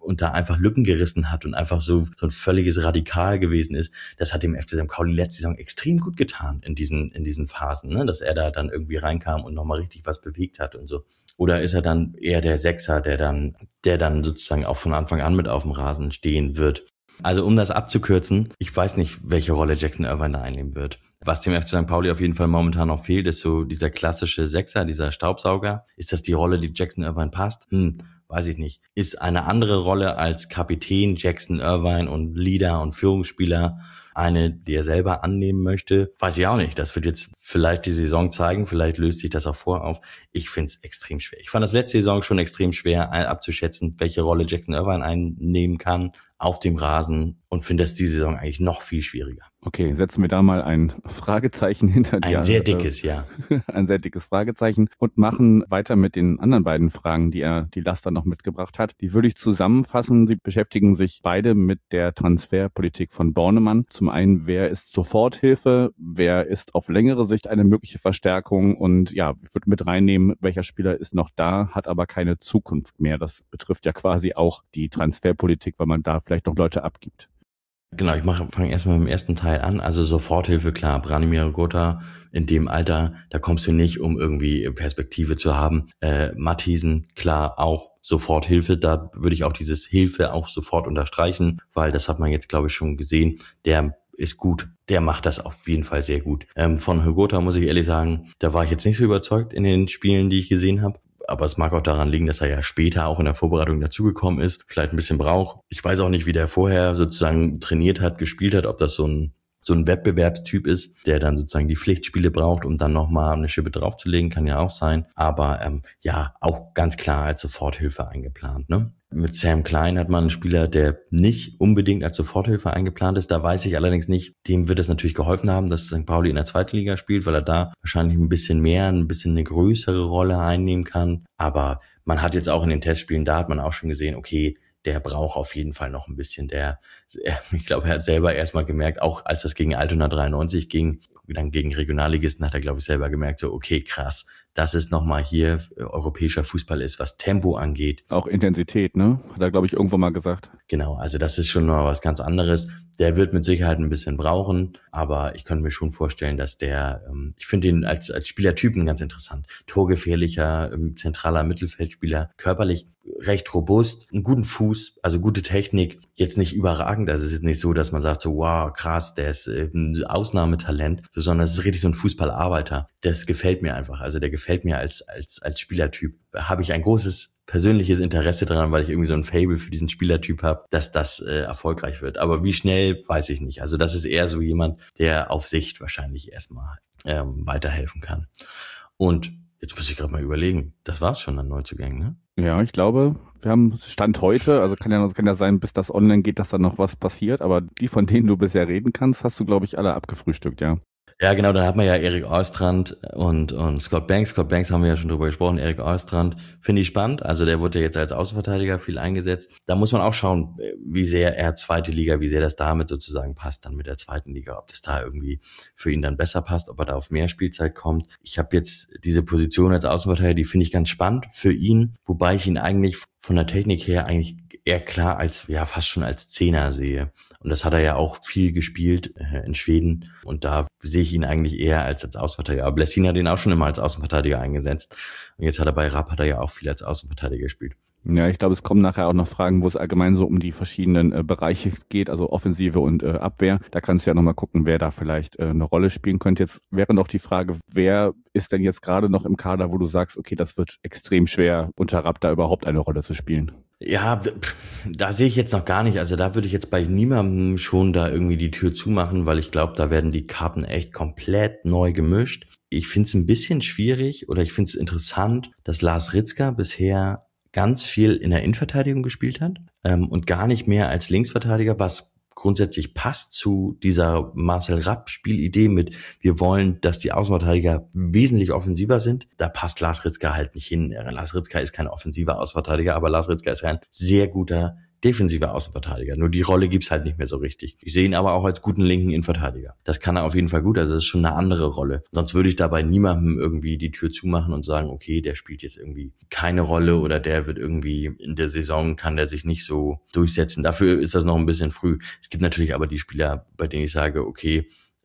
und da einfach Lücken gerissen hat und einfach so ein völliges Radikal gewesen ist, das hat dem FC St. Pauli letzte Saison extrem gut getan in diesen Phasen, ne? Dass er da dann irgendwie reinkam und nochmal richtig was bewegt hat und so. Oder ist er dann eher der Sechser, der dann sozusagen auch von Anfang an mit auf dem Rasen stehen wird? Also um das abzukürzen, ich weiß nicht, welche Rolle Jackson Irvine da einnehmen wird. Was dem FC St. Pauli auf jeden Fall momentan noch fehlt, ist so dieser klassische Sechser, dieser Staubsauger. Ist das die Rolle, die Jackson Irvine passt? Weiß ich nicht. Ist eine andere Rolle als Kapitän Jackson Irvine und Leader und Führungsspieler eine, die er selber annehmen möchte? Weiß ich auch nicht. Das wird jetzt vielleicht die Saison zeigen. Vielleicht löst sich das auch vor auf. Ich finde es extrem schwer. Ich fand das letzte Saison schon extrem schwer abzuschätzen, welche Rolle Jackson Irvine einnehmen kann auf dem Rasen und finde das diese Saison eigentlich noch viel schwieriger. Okay, setzen wir da mal ein Fragezeichen hinter dir. Ein sehr dickes, ja. Ein sehr dickes Fragezeichen und machen weiter mit den anderen beiden Fragen, die Laster noch mitgebracht hat. Die würde ich zusammenfassen. Sie beschäftigen sich beide mit der Transferpolitik von Bornemann. Zum einen, wer ist Soforthilfe? Wer ist auf längere Sicht eine mögliche Verstärkung? Und ja, ich würde mit reinnehmen, welcher Spieler ist noch da, hat aber keine Zukunft mehr. Das betrifft ja quasi auch die Transferpolitik, weil man da vielleicht noch Leute abgibt. Genau, ich fange erstmal mit dem ersten Teil an. Also Soforthilfe, klar, Branimir Gota in dem Alter, da kommst du nicht, um irgendwie Perspektive zu haben. Matthiesen, klar, auch Soforthilfe, da würde ich auch dieses Hilfe auch sofort unterstreichen, weil das hat man jetzt, glaube ich, schon gesehen. Der ist gut, der macht das auf jeden Fall sehr gut. Von Hygota muss ich ehrlich sagen, da war ich jetzt nicht so überzeugt in den Spielen, die ich gesehen habe. Aber es mag auch daran liegen, dass er ja später auch in der Vorbereitung dazugekommen ist, vielleicht ein bisschen braucht. Ich weiß auch nicht, wie der vorher sozusagen trainiert hat, gespielt hat, ob das so ein Wettbewerbstyp ist, der dann sozusagen die Pflichtspiele braucht, um dann nochmal eine Schippe draufzulegen, kann ja auch sein. Aber ja, auch ganz klar als Soforthilfe eingeplant, ne? Mit Sam Klein hat man einen Spieler, der nicht unbedingt als Soforthilfe eingeplant ist. Da weiß ich allerdings nicht, dem wird es natürlich geholfen haben, dass St. Pauli in der zweiten Liga spielt, weil er da wahrscheinlich ein bisschen eine größere Rolle einnehmen kann. Aber man hat jetzt auch in den Testspielen, da hat man auch schon gesehen, okay, der braucht auf jeden Fall noch ein bisschen. Ich glaube, er hat selber erstmal gemerkt, auch als das gegen Altona 93 ging, dann gegen Regionalligisten, hat er, glaube ich, selber gemerkt, so, okay, krass, dass es nochmal hier europäischer Fußball ist, was Tempo angeht. Auch Intensität, ne? Hat er, glaube ich, irgendwo mal gesagt. Genau, also das ist schon noch was ganz anderes. Der wird mit Sicherheit ein bisschen brauchen, aber ich könnte mir schon vorstellen, dass ich finde ihn als Spielertypen ganz interessant. Torgefährlicher, zentraler Mittelfeldspieler, körperlich recht robust, einen guten Fuß, also gute Technik, jetzt nicht überragend. Also es ist nicht so, dass man sagt so, wow, krass, der ist ein Ausnahmetalent, sondern es ist richtig so ein Fußballarbeiter. Das gefällt mir einfach. Also der gefällt mir als Spielertyp. Habe ich ein großes persönliches Interesse daran, weil ich irgendwie so ein Faible für diesen Spielertyp habe, dass das erfolgreich wird. Aber wie schnell, weiß ich nicht. Also das ist eher so jemand, der auf Sicht wahrscheinlich erstmal weiterhelfen kann. Und jetzt muss ich gerade mal überlegen, das war's schon an Neuzugängen, ne? Ja, ich glaube, wir haben Stand heute, also kann ja sein, bis das online geht, dass da noch was passiert, aber die, von denen du bisher reden kannst, hast du, glaube ich, alle abgefrühstückt, ja. Ja, genau, dann hat man ja Erik Oestrand und Scott Banks. Scott Banks haben wir ja schon drüber gesprochen. Erik Oestrand finde ich spannend. Also der wurde jetzt als Außenverteidiger viel eingesetzt. Da muss man auch schauen, wie sehr zweite Liga, wie sehr das damit sozusagen passt, dann mit der zweiten Liga. Ob das da irgendwie für ihn dann besser passt, ob er da auf mehr Spielzeit kommt. Ich habe jetzt diese Position als Außenverteidiger, die finde ich ganz spannend für ihn. Wobei ich ihn eigentlich von der Technik her eigentlich eher klar als, ja, fast schon als Zehner sehe. Und das hat er ja auch viel gespielt in Schweden. Und da sehe ich ihn eigentlich eher als Außenverteidiger. Aber Blessin hat ihn auch schon immer als Außenverteidiger eingesetzt. Und jetzt hat er ja auch viel als Außenverteidiger gespielt. Ja, ich glaube, es kommen nachher auch noch Fragen, wo es allgemein so um die verschiedenen Bereiche geht, also Offensive und Abwehr. Da kannst du ja nochmal gucken, wer da vielleicht eine Rolle spielen könnte. Jetzt wäre noch die Frage, wer ist denn jetzt gerade noch im Kader, wo du sagst, okay, das wird extrem schwer, unter Rapp da überhaupt eine Rolle zu spielen? Ja, da sehe ich jetzt noch gar nicht. Also da würde ich jetzt bei niemandem schon da irgendwie die Tür zumachen, weil ich glaube, da werden die Karten echt komplett neu gemischt. Ich finde es ein bisschen schwierig oder ich finde es interessant, dass Lars Ritzka bisher ganz viel in der Innenverteidigung gespielt hat und gar nicht mehr als Linksverteidiger, was grundsätzlich passt zu dieser Marcel Rapp-Spielidee mit, wir wollen, dass die Außenverteidiger wesentlich offensiver sind. Da passt Lars Ritzka halt nicht hin. Lars Ritzka ist kein offensiver Außenverteidiger, aber Lars Ritzka ist ein sehr guter defensiver Außenverteidiger. Nur die Rolle gibt's halt nicht mehr so richtig. Ich sehe ihn aber auch als guten linken Innenverteidiger. Das kann er auf jeden Fall gut, also das ist schon eine andere Rolle. Sonst würde ich dabei niemandem irgendwie die Tür zumachen und sagen, okay, der spielt jetzt irgendwie keine Rolle oder der wird irgendwie in der Saison, kann der sich nicht so durchsetzen. Dafür ist das noch ein bisschen früh. Es gibt natürlich aber die Spieler, bei denen ich sage, okay,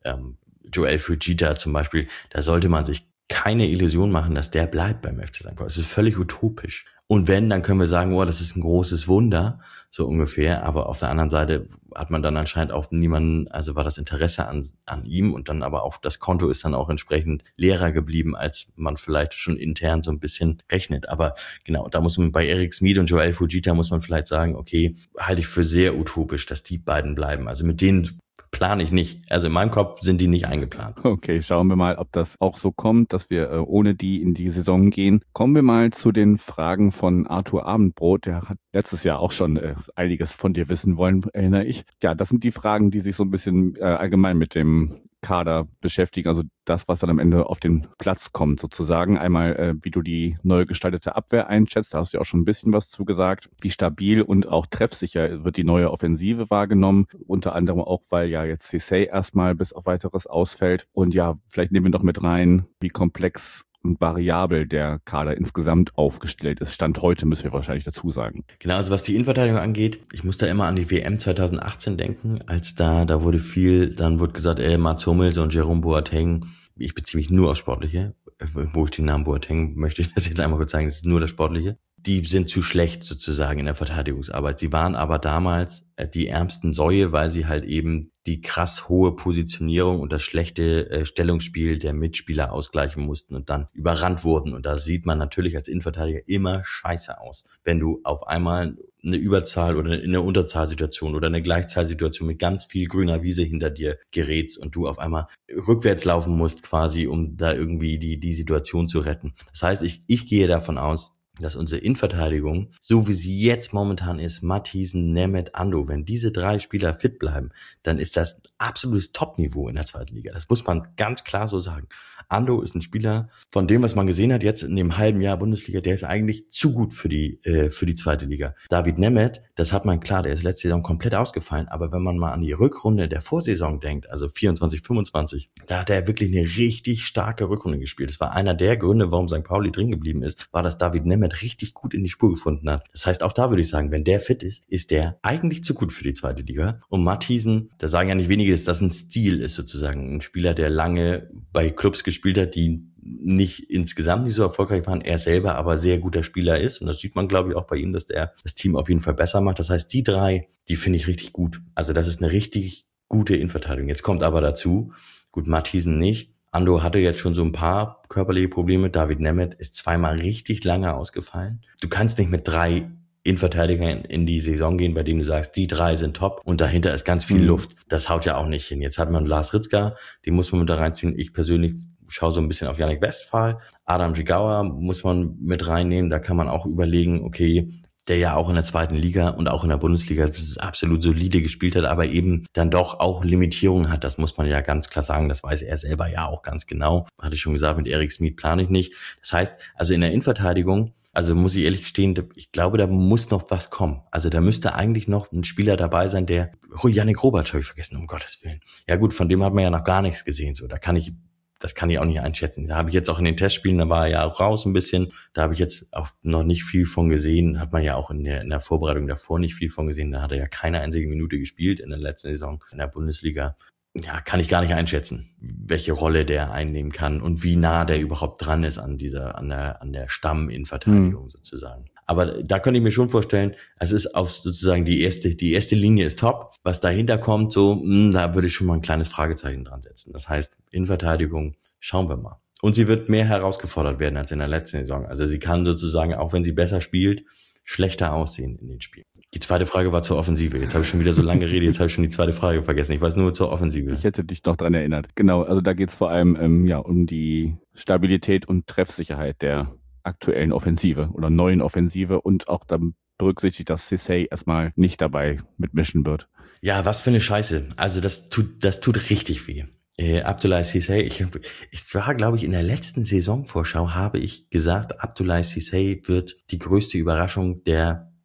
Joel Fujita zum Beispiel, da sollte man sich keine Illusion machen, dass der bleibt beim FC St. Pauli. Es ist völlig utopisch. Und wenn, dann können wir sagen, oh, das ist ein großes Wunder, so ungefähr. Aber auf der anderen Seite hat man dann anscheinend auch niemanden, also war das Interesse an ihm und dann aber auch das Konto ist dann auch entsprechend leerer geblieben, als man vielleicht schon intern so ein bisschen rechnet. Aber genau, da muss man bei Eric Smith und Joel Fujita muss man vielleicht sagen, okay, halte ich für sehr utopisch, dass die beiden bleiben. Also mit denen plane ich nicht. Also in meinem Kopf sind die nicht eingeplant. Okay, schauen wir mal, ob das auch so kommt, dass wir ohne die in die Saison gehen. Kommen wir mal zu den Fragen von Arthur Abendbrot. Der hat letztes Jahr auch schon einiges von dir wissen wollen, erinnere ich. Ja, das sind die Fragen, die sich so ein bisschen allgemein mit dem Kader beschäftigen, also das, was dann am Ende auf den Platz kommt sozusagen. Einmal, wie du die neu gestaltete Abwehr einschätzt, da hast du ja auch schon ein bisschen was zu gesagt. Wie stabil und auch treffsicher wird die neue Offensive wahrgenommen, unter anderem auch, weil ja jetzt Cissé erstmal bis auf weiteres ausfällt. Und ja, vielleicht nehmen wir noch mit rein, wie komplex und variabel der Kader insgesamt aufgestellt ist. Stand heute, müssen wir wahrscheinlich dazu sagen. Genau, also was die Innenverteidigung angeht, ich muss da immer an die WM 2018 denken, als da wurde viel, dann wurde gesagt, Mats Hummels und Jerome Boateng, ich beziehe mich nur auf Sportliche, wo ich den Namen Boateng möchte ich das jetzt einmal kurz sagen, das ist nur das Sportliche. Die sind zu schlecht sozusagen in der Verteidigungsarbeit. Sie waren aber damals die ärmsten Säue, weil sie halt eben die krass hohe Positionierung und das schlechte Stellungsspiel der Mitspieler ausgleichen mussten und dann überrannt wurden. Und da sieht man natürlich als Innenverteidiger immer scheiße aus, wenn du auf einmal eine Überzahl oder eine Unterzahlsituation oder eine Gleichzahlsituation mit ganz viel grüner Wiese hinter dir gerätst und du auf einmal rückwärts laufen musst quasi, um da irgendwie die Situation zu retten. Das heißt, ich gehe davon aus, dass unsere Innenverteidigung, so wie sie jetzt momentan ist, Matthiesen, Nemeth, Ando, wenn diese 3 Spieler fit bleiben, dann ist das absolutes Top-Niveau in der zweiten Liga. Das muss man ganz klar so sagen. Ando ist ein Spieler, von dem, was man gesehen hat jetzt in dem halben Jahr Bundesliga, der ist eigentlich zu gut für die zweite Liga. David Nemeth, das hat man klar, der ist letzte Saison komplett ausgefallen, aber wenn man mal an die Rückrunde der Vorsaison denkt, also 24, 25, da hat er wirklich eine richtig starke Rückrunde gespielt. Das war einer der Gründe, warum St. Pauli drin geblieben ist, war, dass David Nemeth richtig gut in die Spur gefunden hat. Das heißt, auch da würde ich sagen, wenn der fit ist der eigentlich zu gut für die zweite Liga. Und Matthiesen, da sagen ja nicht wenige, dass das ein Stil ist sozusagen. Ein Spieler, der lange bei Clubs gespielt hat, die nicht insgesamt nicht so erfolgreich waren, er selber aber sehr guter Spieler ist. Und das sieht man, glaube ich, auch bei ihm, dass der das Team auf jeden Fall besser macht. Das heißt, die 3, die finde ich richtig gut. Also das ist eine richtig gute Innenverteidigung. Jetzt kommt aber dazu, gut, Matthiesen nicht. Ando hatte jetzt schon so ein paar körperliche Probleme. David Nemeth ist 2-mal richtig lange ausgefallen. Du kannst nicht mit 3 Innenverteidigern in die Saison gehen, bei denen du sagst, die 3 sind top und dahinter ist ganz viel Luft. Das haut ja auch nicht hin. Jetzt hat man Lars Ritzka, den muss man mit da reinziehen. Ich persönlich schaue so ein bisschen auf Yannick Westphal. Adam Jigawa muss man mit reinnehmen. Da kann man auch überlegen, okay, der ja auch in der zweiten Liga und auch in der Bundesliga absolut solide gespielt hat, aber eben dann doch auch Limitierungen hat. Das muss man ja ganz klar sagen. Das weiß er selber ja auch ganz genau. Hatte ich schon gesagt, mit Eric Smith plane ich nicht. Das heißt, also in der Innenverteidigung, also muss ich ehrlich gestehen, ich glaube, da muss noch was kommen. Also da müsste eigentlich noch ein Spieler dabei sein, der, Yannick Roberts habe ich vergessen, um Gottes Willen. Ja gut, von dem hat man ja noch gar nichts gesehen. So, das kann ich auch nicht einschätzen. Da habe ich jetzt auch in den Testspielen, da war er ja auch raus ein bisschen. Da habe ich jetzt auch noch nicht viel von gesehen. Hat man ja auch in der Vorbereitung davor nicht viel von gesehen. Da hat er ja keine einzige Minute gespielt in der letzten Saison in der Bundesliga. Ja, kann ich gar nicht einschätzen, welche Rolle der einnehmen kann und wie nah der überhaupt dran ist an der Stamminnenverteidigung sozusagen. Aber da könnte ich mir schon vorstellen, es ist auf sozusagen die erste Linie ist top. Was dahinter kommt, so, da würde ich schon mal ein kleines Fragezeichen dran setzen. Das heißt, Innenverteidigung, schauen wir mal. Und sie wird mehr herausgefordert werden als in der letzten Saison. Also sie kann sozusagen, auch wenn sie besser spielt, schlechter aussehen in den Spielen. Die zweite Frage war zur Offensive. Jetzt habe ich schon wieder so lange geredet, jetzt habe ich schon die zweite Frage vergessen. Ich weiß nur zur Offensive. Ich hätte dich noch dran erinnert. Genau, also da geht es vor allem um die Stabilität und Treffsicherheit der aktuellen Offensive oder neuen Offensive und auch dann berücksichtigt, dass Cissé erstmal nicht dabei mitmischen wird. Ja, was für eine Scheiße. Also das tut richtig weh. Abdoulaye Cissé, ich war, glaube ich, in der letzten Saisonvorschau habe ich gesagt, Abdoulaye Cissé wird die größte Überraschung der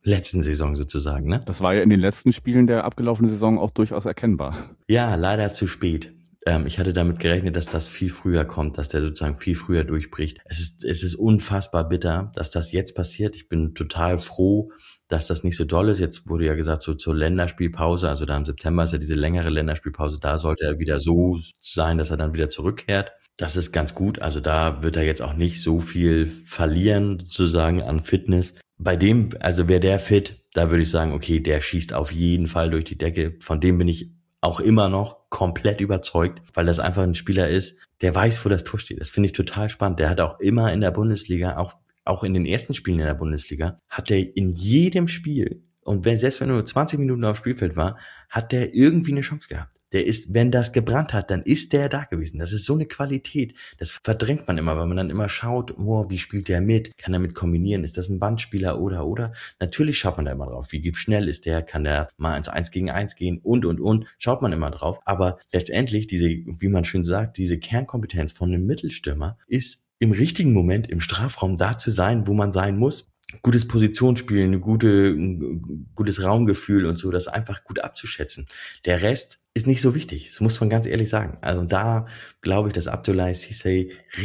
letzten Saison sozusagen, ne? Das war ja in den letzten Spielen der abgelaufenen Saison auch durchaus erkennbar. Ja, leider zu spät. Ich hatte damit gerechnet, dass das viel früher kommt, dass der sozusagen viel früher durchbricht. Es ist unfassbar bitter, dass das jetzt passiert. Ich bin total froh, dass das nicht so doll ist. Jetzt wurde ja gesagt, so zur Länderspielpause, also da im September ist ja diese längere Länderspielpause, da sollte er wieder so sein, dass er dann wieder zurückkehrt. Das ist ganz gut. Also da wird er jetzt auch nicht so viel verlieren, sozusagen, an Fitness. Bei dem, also wäre der fit, da würde ich sagen, okay, der schießt auf jeden Fall durch die Decke. Von dem bin ich auch immer noch komplett überzeugt, weil das einfach ein Spieler ist, der weiß, wo das Tor steht. Das finde ich total spannend. Der hat auch immer in der Bundesliga, auch in den ersten Spielen in der Bundesliga, hat er in jedem Spiel, und selbst wenn er nur 20 Minuten auf dem Spielfeld war, hat der irgendwie eine Chance gehabt. Der ist, wenn das gebrannt hat, dann ist der da gewesen. Das ist so eine Qualität. Das verdrängt man immer, weil man dann immer schaut, oh, wie spielt der mit? Kann er mit kombinieren? Ist das ein Bandspieler oder? Natürlich schaut man da immer drauf. Wie schnell ist der? Kann der mal ins 1 gegen 1 gehen? Und. Schaut man immer drauf. Aber letztendlich diese, wie man schön sagt, diese Kernkompetenz von einem Mittelstürmer ist im richtigen Moment im Strafraum da zu sein, wo man sein muss. Gutes Positionsspiel, ein gutes Raumgefühl und so, das einfach gut abzuschätzen. Der Rest ist nicht so wichtig, das muss man ganz ehrlich sagen. Also da glaube ich, dass Abdoulaye Cissé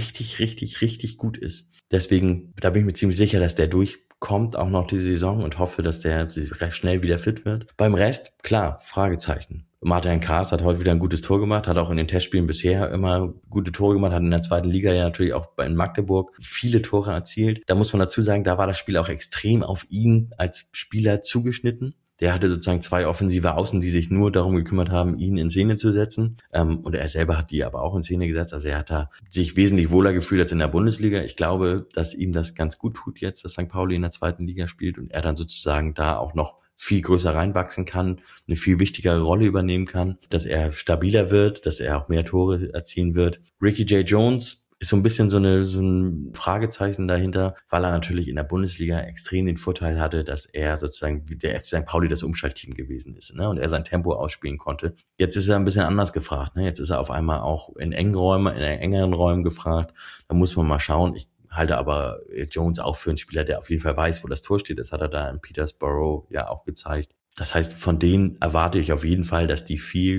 richtig gut ist. Deswegen, da bin ich mir ziemlich sicher, dass der durchkommt, auch noch diese Saison, und hoffe, dass der recht schnell wieder fit wird. Beim Rest, klar, Fragezeichen. Martin Kaas hat heute wieder ein gutes Tor gemacht, hat auch in den Testspielen bisher immer gute Tore gemacht, hat in der zweiten Liga ja natürlich auch in Magdeburg viele Tore erzielt. Da muss man dazu sagen, da war das Spiel auch extrem auf ihn als Spieler zugeschnitten. Der hatte sozusagen 2 offensive Außen, die sich nur darum gekümmert haben, ihn in Szene zu setzen. Und er selber hat die aber auch in Szene gesetzt. Also er hat da sich wesentlich wohler gefühlt als in der Bundesliga. Ich glaube, dass ihm das ganz gut tut jetzt, dass St. Pauli in der zweiten Liga spielt und er dann sozusagen da auch noch viel größer reinwachsen kann, eine viel wichtigere Rolle übernehmen kann, dass er stabiler wird, dass er auch mehr Tore erzielen wird. Ricky J. Jones ist so ein bisschen so ein Fragezeichen dahinter, weil er natürlich in der Bundesliga extrem den Vorteil hatte, dass er sozusagen wie der FC St. Pauli das Umschaltteam gewesen ist, ne, und er sein Tempo ausspielen konnte. Jetzt ist er ein bisschen anders gefragt, ne? Jetzt ist er auf einmal auch in engeren Räumen gefragt. Da muss man mal schauen. Ich halte aber Jones auch für einen Spieler, der auf jeden Fall weiß, wo das Tor steht. Das hat er da in Peterborough ja auch gezeigt. Das heißt, von denen erwarte ich auf jeden Fall, dass die viel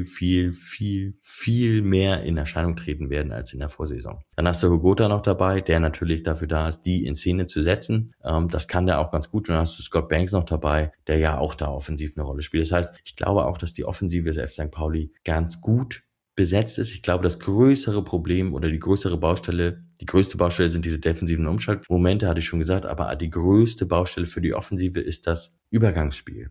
mehr in Erscheinung treten werden als in der Vorsaison. Dann hast du Hugota noch dabei, der natürlich dafür da ist, die in Szene zu setzen. Das kann der auch ganz gut. Und dann hast du Scott Banks noch dabei, der ja auch da offensiv eine Rolle spielt. Das heißt, ich glaube auch, dass die Offensive des FC St. Pauli ganz gut besetzt ist. Ich glaube, das größere Problem oder die größte Baustelle sind diese defensiven Umschaltmomente, hatte ich schon gesagt, aber die größte Baustelle für die Offensive ist das Übergangsspiel.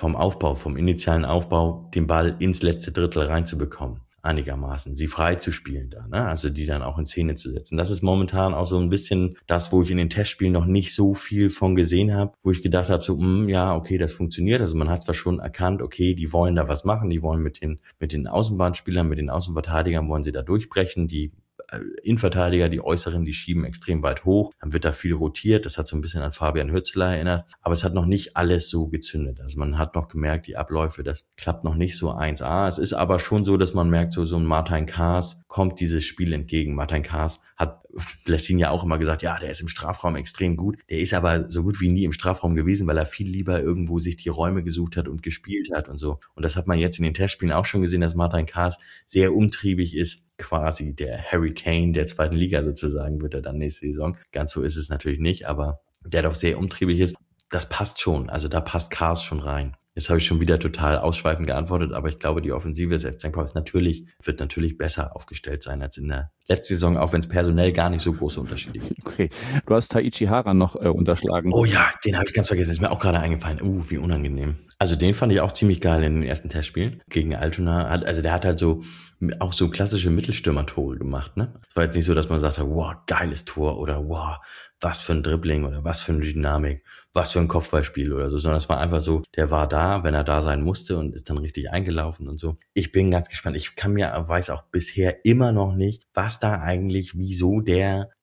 Vom initialen Aufbau, den Ball ins letzte Drittel reinzubekommen, einigermaßen, sie frei zu spielen da, ne? Also die dann auch in Szene zu setzen. Das ist momentan auch so ein bisschen das, wo ich in den Testspielen noch nicht so viel von gesehen habe, wo ich gedacht habe, so, ja, okay, das funktioniert. Also man hat zwar schon erkannt, okay, die wollen da was machen, die wollen mit den Außenbahnspielern, mit den Außenverteidigern wollen sie da durchbrechen, die Innenverteidiger, die Äußeren, die schieben extrem weit hoch. Dann wird da viel rotiert. Das hat so ein bisschen an Fabian Hützler erinnert. Aber es hat noch nicht alles so gezündet. Also man hat noch gemerkt, die Abläufe, das klappt noch nicht so 1A. Es ist aber schon so, dass man merkt, so ein Martin Kaas kommt dieses Spiel entgegen. Martin Kaas hat Blessin ja auch immer gesagt, ja, der ist im Strafraum extrem gut. Der ist aber so gut wie nie im Strafraum gewesen, weil er viel lieber irgendwo sich die Räume gesucht hat und gespielt hat und so. Und das hat man jetzt in den Testspielen auch schon gesehen, dass Martin Kaas sehr umtriebig ist. Quasi der Harry Kane der zweiten Liga sozusagen wird er dann nächste Saison. Ganz so ist es natürlich nicht, aber der doch sehr umtriebig ist. Das passt schon, also da passt Kaas schon rein. Jetzt habe ich schon wieder total ausschweifend geantwortet, aber ich glaube, die Offensive des FC St. Pauli wird natürlich besser aufgestellt sein als in der letzten Saison, auch wenn es personell gar nicht so große Unterschiede gibt. Okay, du hast Taichi Hara noch unterschlagen. Oh ja, den habe ich ganz vergessen, ist mir auch gerade eingefallen. Wie unangenehm. Also den fand ich auch ziemlich geil in den ersten Testspielen gegen Altona. Also der hat halt auch so klassische Mittelstürmer-Tore gemacht, ne? Es war jetzt nicht so, dass man sagte, wow, geiles Tor oder wow, was für ein Dribbling oder was für eine Dynamik, was für ein Kopfballspiel oder so, sondern es war einfach so, der war da, wenn er da sein musste und ist dann richtig eingelaufen und so. Ich bin ganz gespannt. Weiß auch bisher immer noch nicht, was da eigentlich, wieso der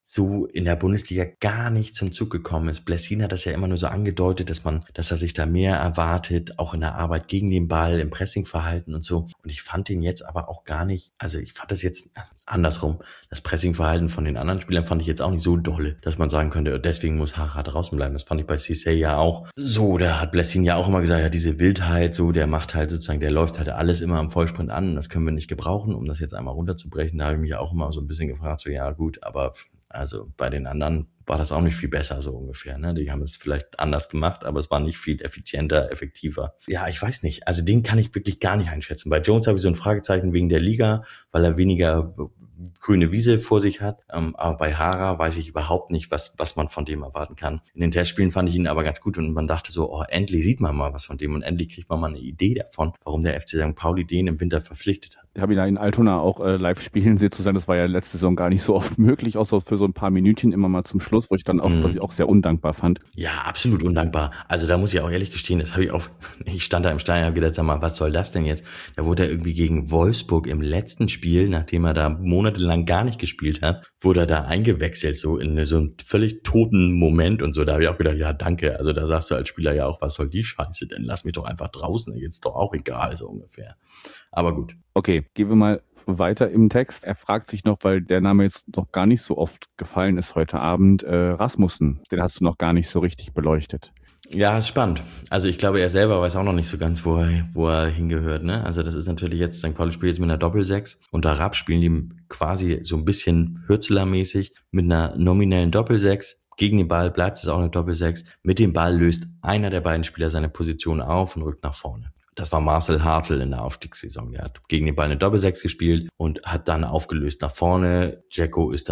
so in der Bundesliga gar nicht zum Zug gekommen ist. Blessin hat das ja immer nur so angedeutet, dass er sich da mehr erwartet, auch in der Arbeit gegen den Ball, im Pressingverhalten und so. Und ich fand ihn jetzt aber auch gar nicht, also ich fand das jetzt andersrum. Das Pressingverhalten von den anderen Spielern fand ich jetzt auch nicht so dolle, dass man sagen könnte, deswegen muss Hara draußen bleiben. Das fand ich bei Cissé ja auch so. Da hat Blessin ja auch immer gesagt, ja, diese Wildheit, so, der macht halt sozusagen, der läuft halt alles immer am Vollsprint an. Das können wir nicht gebrauchen, um das jetzt einmal runterzubrechen. Da habe ich mich auch immer so ein bisschen gefragt, so, ja gut, aber also bei den anderen war das auch nicht viel besser, so ungefähr. Ne? Die haben es vielleicht anders gemacht, aber es war nicht viel effizienter, effektiver. Ja, ich weiß nicht. Also den kann ich wirklich gar nicht einschätzen. Bei Jones habe ich so ein Fragezeichen wegen der Liga, weil er weniger grüne Wiese vor sich hat. Aber bei Hara weiß ich überhaupt nicht, was man von dem erwarten kann. In den Testspielen fand ich ihn aber ganz gut und man dachte so, oh, endlich sieht man mal was von dem und endlich kriegt man mal eine Idee davon, warum der FC St. Pauli den im Winter verpflichtet hat. Ich habe ihn da in Altona auch live spielen sehen zu sein. Das war ja letzte Saison gar nicht so oft möglich, außer für so ein paar Minütchen immer mal zum Schluss, wo ich dann auch, was ich auch sehr undankbar fand. Ja, absolut undankbar. Also da muss ich auch ehrlich gestehen, das habe ich auch, ich stand da im Stadion und habe gedacht, sag mal, was soll das denn jetzt? Da wurde er irgendwie gegen Wolfsburg im letzten Spiel, nachdem er da monatelang gar nicht gespielt hat, wurde er da eingewechselt, so in so einen völlig toten Moment und so. Da habe ich auch gedacht, ja, danke. Also da sagst du als Spieler ja auch, was soll die Scheiße denn? Lass mich doch einfach draußen, jetzt doch auch egal, so ungefähr. Aber gut. Okay, gehen wir mal weiter im Text. Er fragt sich noch, weil der Name jetzt noch gar nicht so oft gefallen ist heute Abend, Rasmussen. Den hast du noch gar nicht so richtig beleuchtet. Ja, ist spannend. Also ich glaube, er selber weiß auch noch nicht so ganz, wo er hingehört. Ne? Also das ist natürlich jetzt, St. Pauli spielt jetzt mit einer Doppel-6 und Rapp spielen die quasi so ein bisschen Hürzeler-mäßig mit einer nominellen Doppel-6. Gegen den Ball bleibt es auch eine Doppel-6. Mit dem Ball löst einer der beiden Spieler seine Position auf und rückt nach vorne. Das war Marcel Hartl in der Aufstiegssaison. Der hat gegen den Ball eine Doppel-6 gespielt und hat dann aufgelöst nach vorne. Jacko hat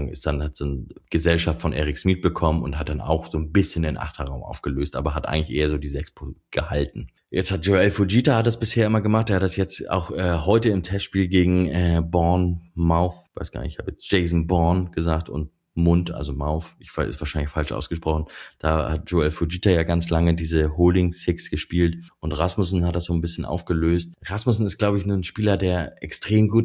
so eine Gesellschaft von Eric Smith bekommen und hat dann auch so ein bisschen den Achterraum aufgelöst, aber hat eigentlich eher so die 6 gehalten. Jetzt hat Joel Fujita hat das bisher immer gemacht. Er hat das jetzt auch heute im Testspiel gegen Bournemouth, weiß gar nicht, ich habe jetzt Jason Bourne gesagt und Mund, also Mouth, ist wahrscheinlich falsch ausgesprochen. Da hat Joel Fujita ja ganz lange diese Holding Six gespielt und Rasmussen hat das so ein bisschen aufgelöst. Rasmussen ist, glaube ich, nur ein Spieler, der extrem gut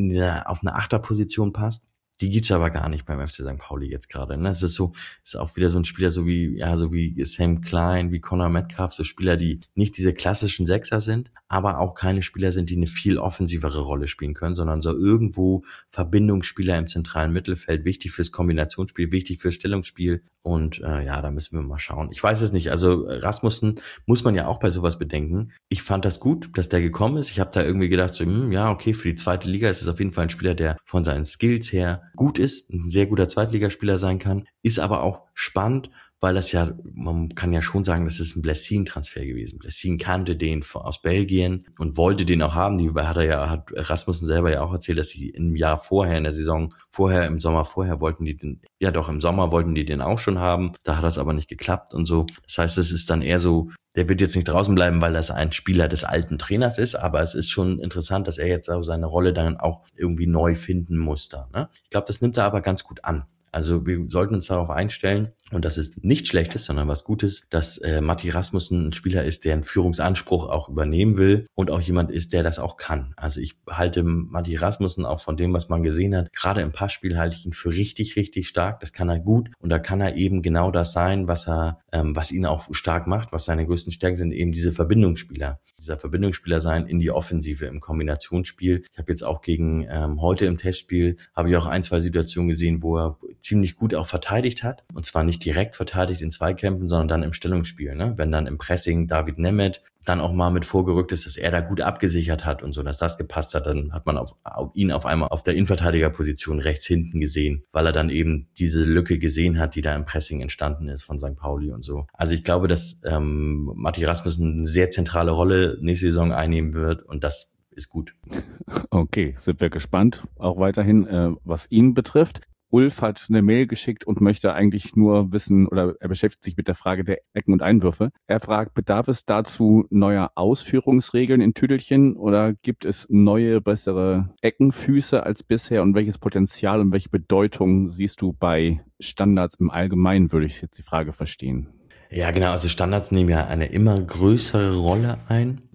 auf eine Achterposition passt. Die gibt's aber gar nicht beim FC St. Pauli jetzt gerade. Ne? Es ist auch wieder so ein Spieler, so wie Sam Klein, wie Conor Metcalf, so Spieler, die nicht diese klassischen Sechser sind, aber auch keine Spieler sind, die eine viel offensivere Rolle spielen können, sondern so irgendwo Verbindungsspieler im zentralen Mittelfeld, wichtig fürs Kombinationsspiel, wichtig fürs Stellungsspiel. Und da müssen wir mal schauen. Ich weiß es nicht. Also Rasmussen muss man ja auch bei sowas bedenken. Ich fand das gut, dass der gekommen ist. Ich habe da irgendwie gedacht, so, ja, okay, für die zweite Liga ist es auf jeden Fall ein Spieler, der von seinen Skills her gut ist, ein sehr guter Zweitligaspieler sein kann, ist aber auch spannend, weil das ja, man kann ja schon sagen, das ist ein Blessin-Transfer gewesen. Blessin kannte den aus Belgien und wollte den auch haben. Hat Rasmussen selber ja auch erzählt, dass sie im Jahr vorher, in der Saison vorher, im Sommer vorher wollten die den, ja doch, im Sommer wollten die den auch schon haben. Da hat das aber nicht geklappt und so. Das heißt, es ist dann eher so, der wird jetzt nicht draußen bleiben, weil das ein Spieler des alten Trainers ist, aber es ist schon interessant, dass er jetzt auch seine Rolle dann auch irgendwie neu finden muss da. Ne? Ich glaube, das nimmt er aber ganz gut an. Also wir sollten uns darauf einstellen, und das ist nichts Schlechtes, sondern was Gutes, dass Matti Rasmussen ein Spieler ist, der einen Führungsanspruch auch übernehmen will und auch jemand ist, der das auch kann. Also ich halte Matti Rasmussen auch von dem, was man gesehen hat, gerade im Passspiel halte ich ihn für richtig, richtig stark. Das kann er gut und da kann er eben genau das sein, was ihn auch stark macht, was seine größten Stärken sind, eben diese Verbindungsspieler. Dieser Verbindungsspieler sein in die Offensive im Kombinationsspiel. Ich habe jetzt auch gegen heute im Testspiel, habe ich auch 1-2 Situationen gesehen, wo er ziemlich gut auch verteidigt hat. Und zwar nicht direkt verteidigt in Zweikämpfen, sondern dann im Stellungsspiel. Ne? Wenn dann im Pressing David Nemeth dann auch mal mit vorgerückt ist, dass er da gut abgesichert hat und so, dass das gepasst hat, dann hat man ihn auf einmal auf der Innenverteidigerposition rechts hinten gesehen, weil er dann eben diese Lücke gesehen hat, die da im Pressing entstanden ist von St. Pauli und so. Also ich glaube, dass Matti Rasmussen eine sehr zentrale Rolle nächste Saison einnehmen wird und das ist gut. Okay, sind wir gespannt, auch weiterhin, was ihn betrifft. Ulf hat eine Mail geschickt und möchte eigentlich nur wissen, oder er beschäftigt sich mit der Frage der Ecken und Einwürfe. Er fragt, bedarf es dazu neuer Ausführungsregeln in Tüdelchen oder gibt es neue, bessere Eckenfüße als bisher und welches Potenzial und welche Bedeutung siehst du bei Standards im Allgemeinen, würde ich jetzt die Frage verstehen. Ja, genau. Also Standards nehmen ja eine immer größere Rolle ein.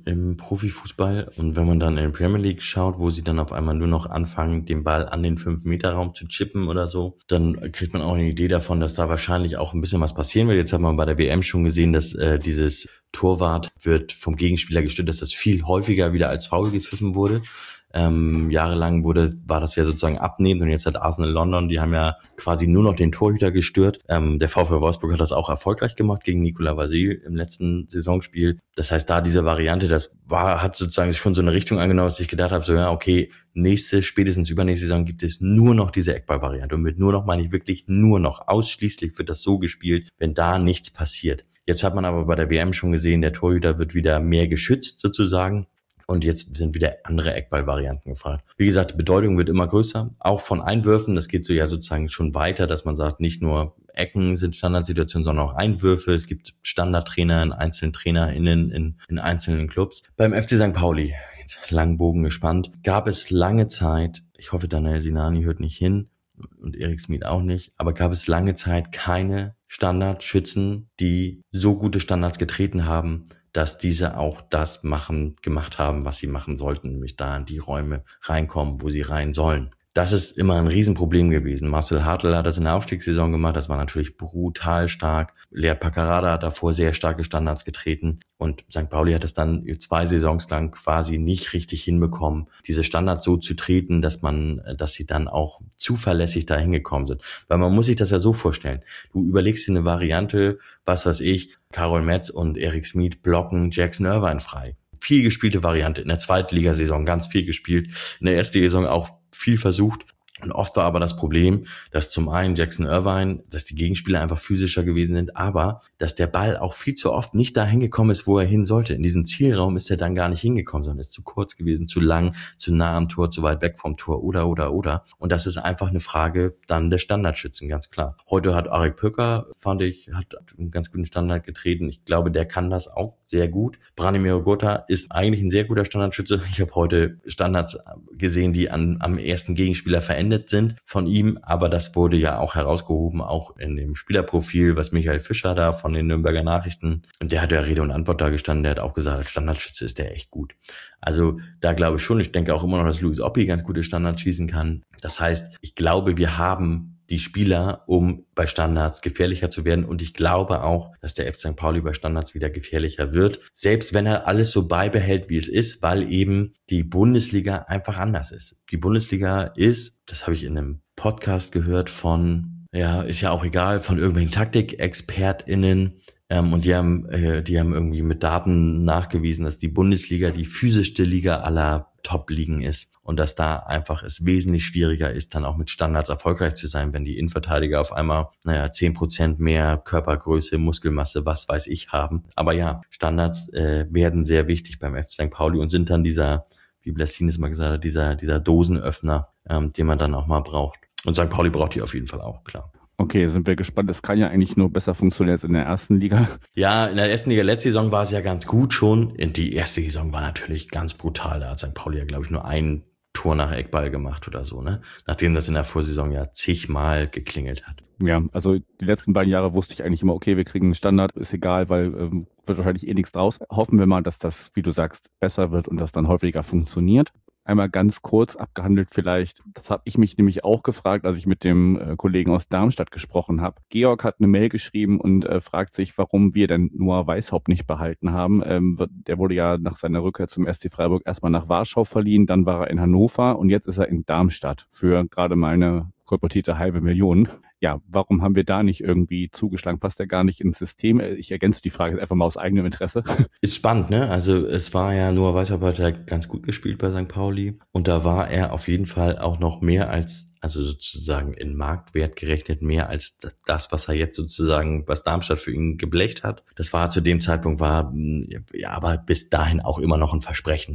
im Profifußball. Und wenn man dann in der Premier League schaut, wo sie dann auf einmal nur noch anfangen, den Ball an den 5-Meter-Raum zu chippen oder so, dann kriegt man auch eine Idee davon, dass da wahrscheinlich auch ein bisschen was passieren wird. Jetzt hat man bei der WM schon gesehen, dass dieses Torwart wird vom Gegenspieler gestört, dass das viel häufiger wieder als Foul gepfiffen wurde. Jahrelang war das ja sozusagen abnehmend und jetzt hat Arsenal London, die haben ja quasi nur noch den Torhüter gestört. Der VfL Wolfsburg hat das auch erfolgreich gemacht gegen Nicolas Vasil im letzten Saisonspiel. Das heißt, da diese Variante, hat sozusagen schon so eine Richtung angenommen, dass ich gedacht habe, so ja, okay, spätestens übernächste Saison gibt es nur noch diese Eckball-Variante. Und mit nur noch meine ich wirklich nur noch. Ausschließlich wird das so gespielt, wenn da nichts passiert. Jetzt hat man aber bei der WM schon gesehen, der Torhüter wird wieder mehr geschützt sozusagen. Und jetzt sind wieder andere Eckball-Varianten gefragt. Wie gesagt, die Bedeutung wird immer größer, auch von Einwürfen. Das geht so ja sozusagen schon weiter, dass man sagt, nicht nur Ecken sind Standardsituationen, sondern auch Einwürfe. Es gibt Standardtrainer in einzelnen TrainerInnen in einzelnen Clubs. Beim FC St. Pauli, jetzt langen Bogen gespannt, gab es lange Zeit, ich hoffe, Daniel Sinani hört nicht hin und Erik Smith auch nicht, aber gab es lange Zeit keine Standardschützen, die so gute Standards getreten haben, dass diese auch das gemacht haben, was sie machen sollten, nämlich da in die Räume reinkommen, wo sie rein sollen. Das ist immer ein Riesenproblem gewesen. Marcel Hartl hat das in der Aufstiegssaison gemacht, das war natürlich brutal stark. Lea Paccarada hat davor sehr starke Standards getreten und St. Pauli hat es dann 2 Saisons lang quasi nicht richtig hinbekommen, diese Standards so zu treten, dass sie dann auch zuverlässig da hingekommen sind. Weil man muss sich das ja so vorstellen. Du überlegst dir eine Variante, was weiß ich, Karol Metz und Erik Smith blocken Jackson Irvine frei. Viel gespielte Variante, in der Zweitligasaison ganz viel gespielt, in der ersten Saison auch viel versucht. Und oft war aber das Problem, dass zum einen Jackson Irvine, dass die Gegenspieler einfach physischer gewesen sind, aber dass der Ball auch viel zu oft nicht dahin gekommen ist, wo er hin sollte. In diesen Zielraum ist er dann gar nicht hingekommen, sondern ist zu kurz gewesen, zu lang, zu nah am Tor, zu weit weg vom Tor oder. Und das ist einfach eine Frage dann der Standardschützen, ganz klar. Heute hat Arik Pöker, fand ich, hat einen ganz guten Standard getreten. Ich glaube, der kann das auch sehr gut. Branimir Gota ist eigentlich ein sehr guter Standardschütze. Ich habe heute Standards gesehen, die am ersten Gegenspieler verändert sind von ihm, aber das wurde ja auch herausgehoben, auch in dem Spielerprofil, was Michael Fischer da von den Nürnberger Nachrichten, und der hat ja Rede und Antwort da gestanden, der hat auch gesagt, als Standardschütze ist der echt gut. Also da glaube ich schon, ich denke auch immer noch, dass Luis Oppi ganz gute Standards schießen kann. Das heißt, ich glaube, wir haben die Spieler, um bei Standards gefährlicher zu werden. Und ich glaube auch, dass der FC St. Pauli bei Standards wieder gefährlicher wird. Selbst wenn er alles so beibehält, wie es ist, weil eben die Bundesliga einfach anders ist. Die Bundesliga ist, das habe ich in einem Podcast gehört ist ja auch egal, von irgendwelchen TaktikexpertInnen, und die haben irgendwie mit Daten nachgewiesen, dass die Bundesliga die physischste Liga aller Top-Ligen ist und dass da einfach es wesentlich schwieriger ist, dann auch mit Standards erfolgreich zu sein, wenn die Innenverteidiger auf einmal 10% mehr Körpergröße, Muskelmasse, was weiß ich haben. Aber ja, Standards werden sehr wichtig beim FC St. Pauli und sind dann dieser, wie Blessines mal gesagt hat, dieser Dosenöffner, den man dann auch mal braucht. Und St. Pauli braucht die auf jeden Fall auch, klar. Okay, sind wir gespannt. Es kann ja eigentlich nur besser funktionieren als in der ersten Liga. Ja, in der ersten Liga letzte Saison war es ja ganz gut schon. Die erste Saison war natürlich ganz brutal. Da hat St. Pauli ja, glaube ich, nur ein Tor nach Eckball gemacht oder so, ne? Nachdem das in der Vorsaison ja zigmal geklingelt hat. Ja, also die letzten beiden Jahre wusste ich eigentlich immer, okay, wir kriegen einen Standard, ist egal, weil wird wahrscheinlich nichts draus. Hoffen wir mal, dass das, wie du sagst, besser wird und das dann häufiger funktioniert. Einmal ganz kurz abgehandelt vielleicht, das habe ich mich nämlich auch gefragt, als ich mit dem Kollegen aus Darmstadt gesprochen habe. Georg hat eine Mail geschrieben und fragt sich, warum wir denn Noah Weishaupt nicht behalten haben. Der wurde ja nach seiner Rückkehr zum SC Freiburg erstmal nach Warschau verliehen, dann war er in Hannover und jetzt ist er in Darmstadt für gerade mal eine kolportierte 500.000. Ja, warum haben wir da nicht irgendwie zugeschlagen? Passt der gar nicht ins System? Ich ergänze die Frage jetzt einfach mal aus eigenem Interesse. Ist spannend, ne? Also es war ja Noah Weishaupt, hat ja ganz gut gespielt bei St. Pauli und da war er auf jeden Fall auch noch mehr als, also sozusagen in Marktwert gerechnet, mehr als das, was er jetzt sozusagen, was Darmstadt für ihn geblecht hat. Das war zu dem Zeitpunkt aber bis dahin auch immer noch ein Versprechen, ne?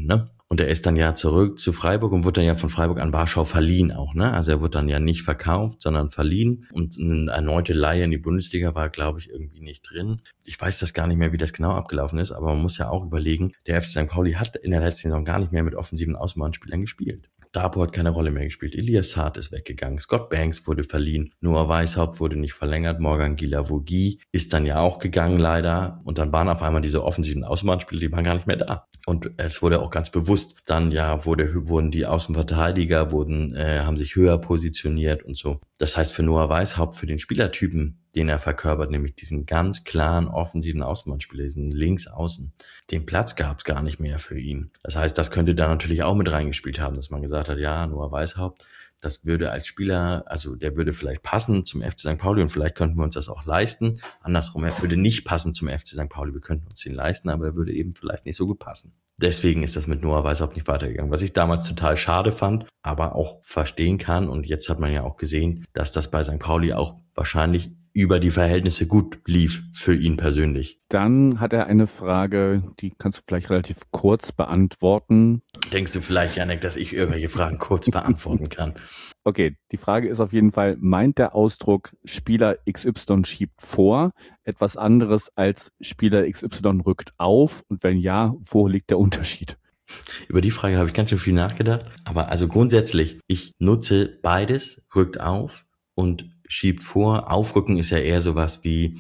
Und er ist dann ja zurück zu Freiburg und wurde dann ja von Freiburg an Warschau verliehen auch, ne? Also er wurde dann ja nicht verkauft, sondern verliehen. Und eine erneute Leihe in die Bundesliga war, glaube ich, irgendwie nicht drin. Ich weiß das gar nicht mehr, wie das genau abgelaufen ist, aber man muss ja auch überlegen, der FC St. Pauli hat in der letzten Saison gar nicht mehr mit offensiven Außenbahnspielern gespielt. Dabo hat keine Rolle mehr gespielt. Elias Saad ist weggegangen. Scott Banks wurde verliehen. Noah Weishaupt wurde nicht verlängert. Morgan Guilavogui ist dann ja auch gegangen, leider. Und dann waren auf einmal diese offensiven Außenbahnspieler, die waren gar nicht mehr da. Und es wurde auch ganz bewusst, dann ja wurden die Außenverteidiger, haben sich höher positioniert und so. Das heißt, für Noah Weishaupt, für den Spielertypen, den er verkörpert, nämlich diesen ganz klaren offensiven Außenbahnspieler, diesen Linksaußen, den Platz gab es gar nicht mehr für ihn. Das heißt, das könnte da natürlich auch mit reingespielt haben, dass man gesagt hat, ja, Noah Weishaupt, das würde als Spieler, also der würde vielleicht passen zum FC St. Pauli und vielleicht könnten wir uns das auch leisten. Andersrum, er würde nicht passen zum FC St. Pauli, wir könnten uns ihn leisten, aber er würde eben vielleicht nicht so gut passen. Deswegen ist das mit Noah Weishaupt nicht weitergegangen, was ich damals total schade fand, aber auch verstehen kann. Und jetzt hat man ja auch gesehen, dass das bei St. Pauli auch wahrscheinlich über die Verhältnisse gut lief für ihn persönlich. Dann hat er eine Frage, die kannst du vielleicht relativ kurz beantworten. Denkst du vielleicht, Janek, dass ich irgendwelche Fragen kurz beantworten kann? Okay, die Frage ist auf jeden Fall, meint der Ausdruck Spieler XY schiebt vor etwas anderes als Spieler XY rückt auf? Und wenn ja, wo liegt der Unterschied? Über die Frage habe ich ganz schön viel nachgedacht. Aber also grundsätzlich, ich nutze beides, rückt auf und schiebt vor. Aufrücken ist ja eher sowas wie,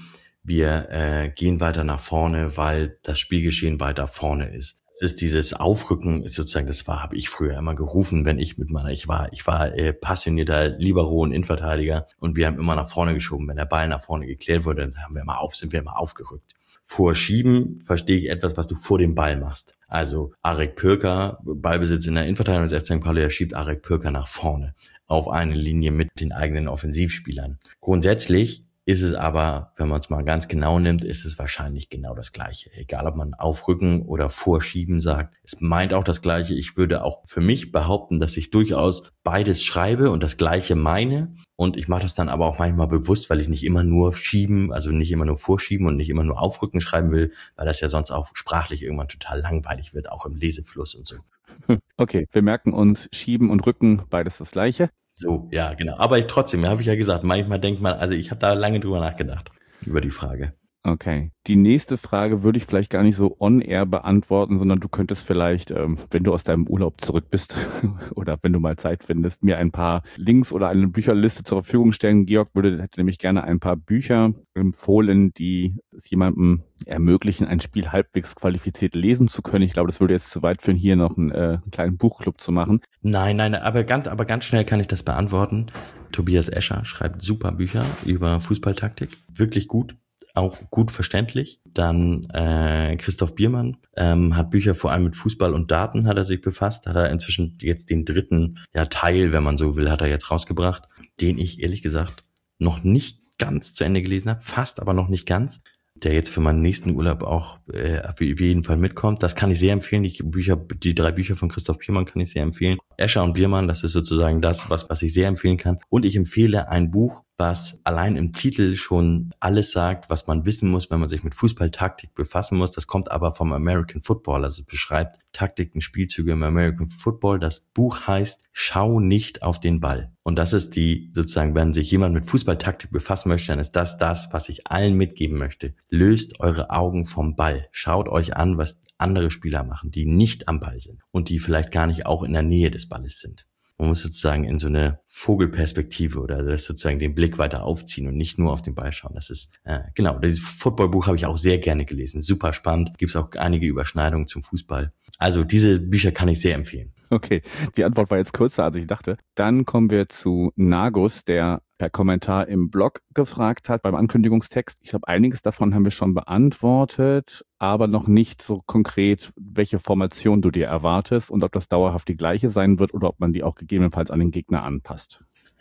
wir gehen weiter nach vorne, weil das Spielgeschehen weiter vorne ist. Es ist dieses Aufrücken, ist sozusagen, habe ich früher immer gerufen, wenn ich ich war passionierter Libero und Innenverteidiger und wir haben immer nach vorne geschoben. Wenn der Ball nach vorne geklärt wurde, dann sind wir immer aufgerückt. Vorschieben verstehe ich etwas, was du vor dem Ball machst. Also Arek Pürker, Ballbesitz in der Innenverteidigung des FC St. Pauli, er schiebt Arek Pürker nach vorne auf eine Linie mit den eigenen Offensivspielern. Grundsätzlich ist es aber, wenn man es mal ganz genau nimmt, ist es wahrscheinlich genau das Gleiche. Egal, ob man aufrücken oder vorschieben sagt. Es meint auch das Gleiche. Ich würde auch für mich behaupten, dass ich durchaus beides schreibe und das Gleiche meine. Und ich mache das dann aber auch manchmal bewusst, weil ich nicht immer nur schieben, also nicht immer nur vorschieben und nicht immer nur aufrücken schreiben will, weil das ja sonst auch sprachlich irgendwann total langweilig wird, auch im Lesefluss und so. Okay, wir merken uns, Schieben und Rücken, beides das Gleiche. So, ja, genau. Aber trotzdem, habe ich ja gesagt, manchmal denkt man, also ich habe da lange drüber nachgedacht, über die Frage. Okay. Die nächste Frage würde ich vielleicht gar nicht so on-air beantworten, sondern du könntest vielleicht, wenn du aus deinem Urlaub zurück bist oder wenn du mal Zeit findest, mir ein paar Links oder eine Bücherliste zur Verfügung stellen. Georg hätte nämlich gerne ein paar Bücher empfohlen, die es jemandem ermöglichen, ein Spiel halbwegs qualifiziert lesen zu können. Ich glaube, das würde jetzt zu weit führen, hier noch einen kleinen Buchclub zu machen. Nein, aber ganz schnell kann ich das beantworten. Tobias Escher schreibt super Bücher über Fußballtaktik. Wirklich gut. Auch gut verständlich. Dann Christoph Biermann hat Bücher vor allem mit Fußball und Daten hat er sich befasst. Hat er inzwischen jetzt den dritten Teil, wenn man so will, hat er jetzt rausgebracht, den ich ehrlich gesagt noch nicht ganz zu Ende gelesen habe, fast aber noch nicht ganz, der jetzt für meinen nächsten Urlaub auch auf jeden Fall mitkommt. Das kann ich sehr empfehlen. Die 3 Bücher von Christoph Biermann kann ich sehr empfehlen. Escher und Biermann, das ist sozusagen das, was ich sehr empfehlen kann. Und ich empfehle ein Buch, was allein im Titel schon alles sagt, was man wissen muss, wenn man sich mit Fußballtaktik befassen muss. Das kommt aber vom American Football, also es beschreibt Taktiken, Spielzüge im American Football. Das Buch heißt Schau nicht auf den Ball. Und das ist sozusagen, wenn sich jemand mit Fußballtaktik befassen möchte, dann ist das, was ich allen mitgeben möchte. Löst eure Augen vom Ball. Schaut euch an, was andere Spieler machen, die nicht am Ball sind und die vielleicht gar nicht auch in der Nähe des Balles sind. Man muss sozusagen in so eine Vogelperspektive oder das sozusagen den Blick weiter aufziehen und nicht nur auf den Ball schauen. Das ist, genau, dieses Footballbuch habe ich auch sehr gerne gelesen. Super spannend. Gibt es auch einige Überschneidungen zum Fußball. Also diese Bücher kann ich sehr empfehlen. Okay, die Antwort war jetzt kürzer, als ich dachte. Dann kommen wir zu Nagus, der per Kommentar im Blog gefragt hat beim Ankündigungstext. Ich glaube, einiges davon haben wir schon beantwortet, aber noch nicht so konkret, welche Formation du dir erwartest und ob das dauerhaft die gleiche sein wird oder ob man die auch gegebenenfalls an den Gegner anpasst.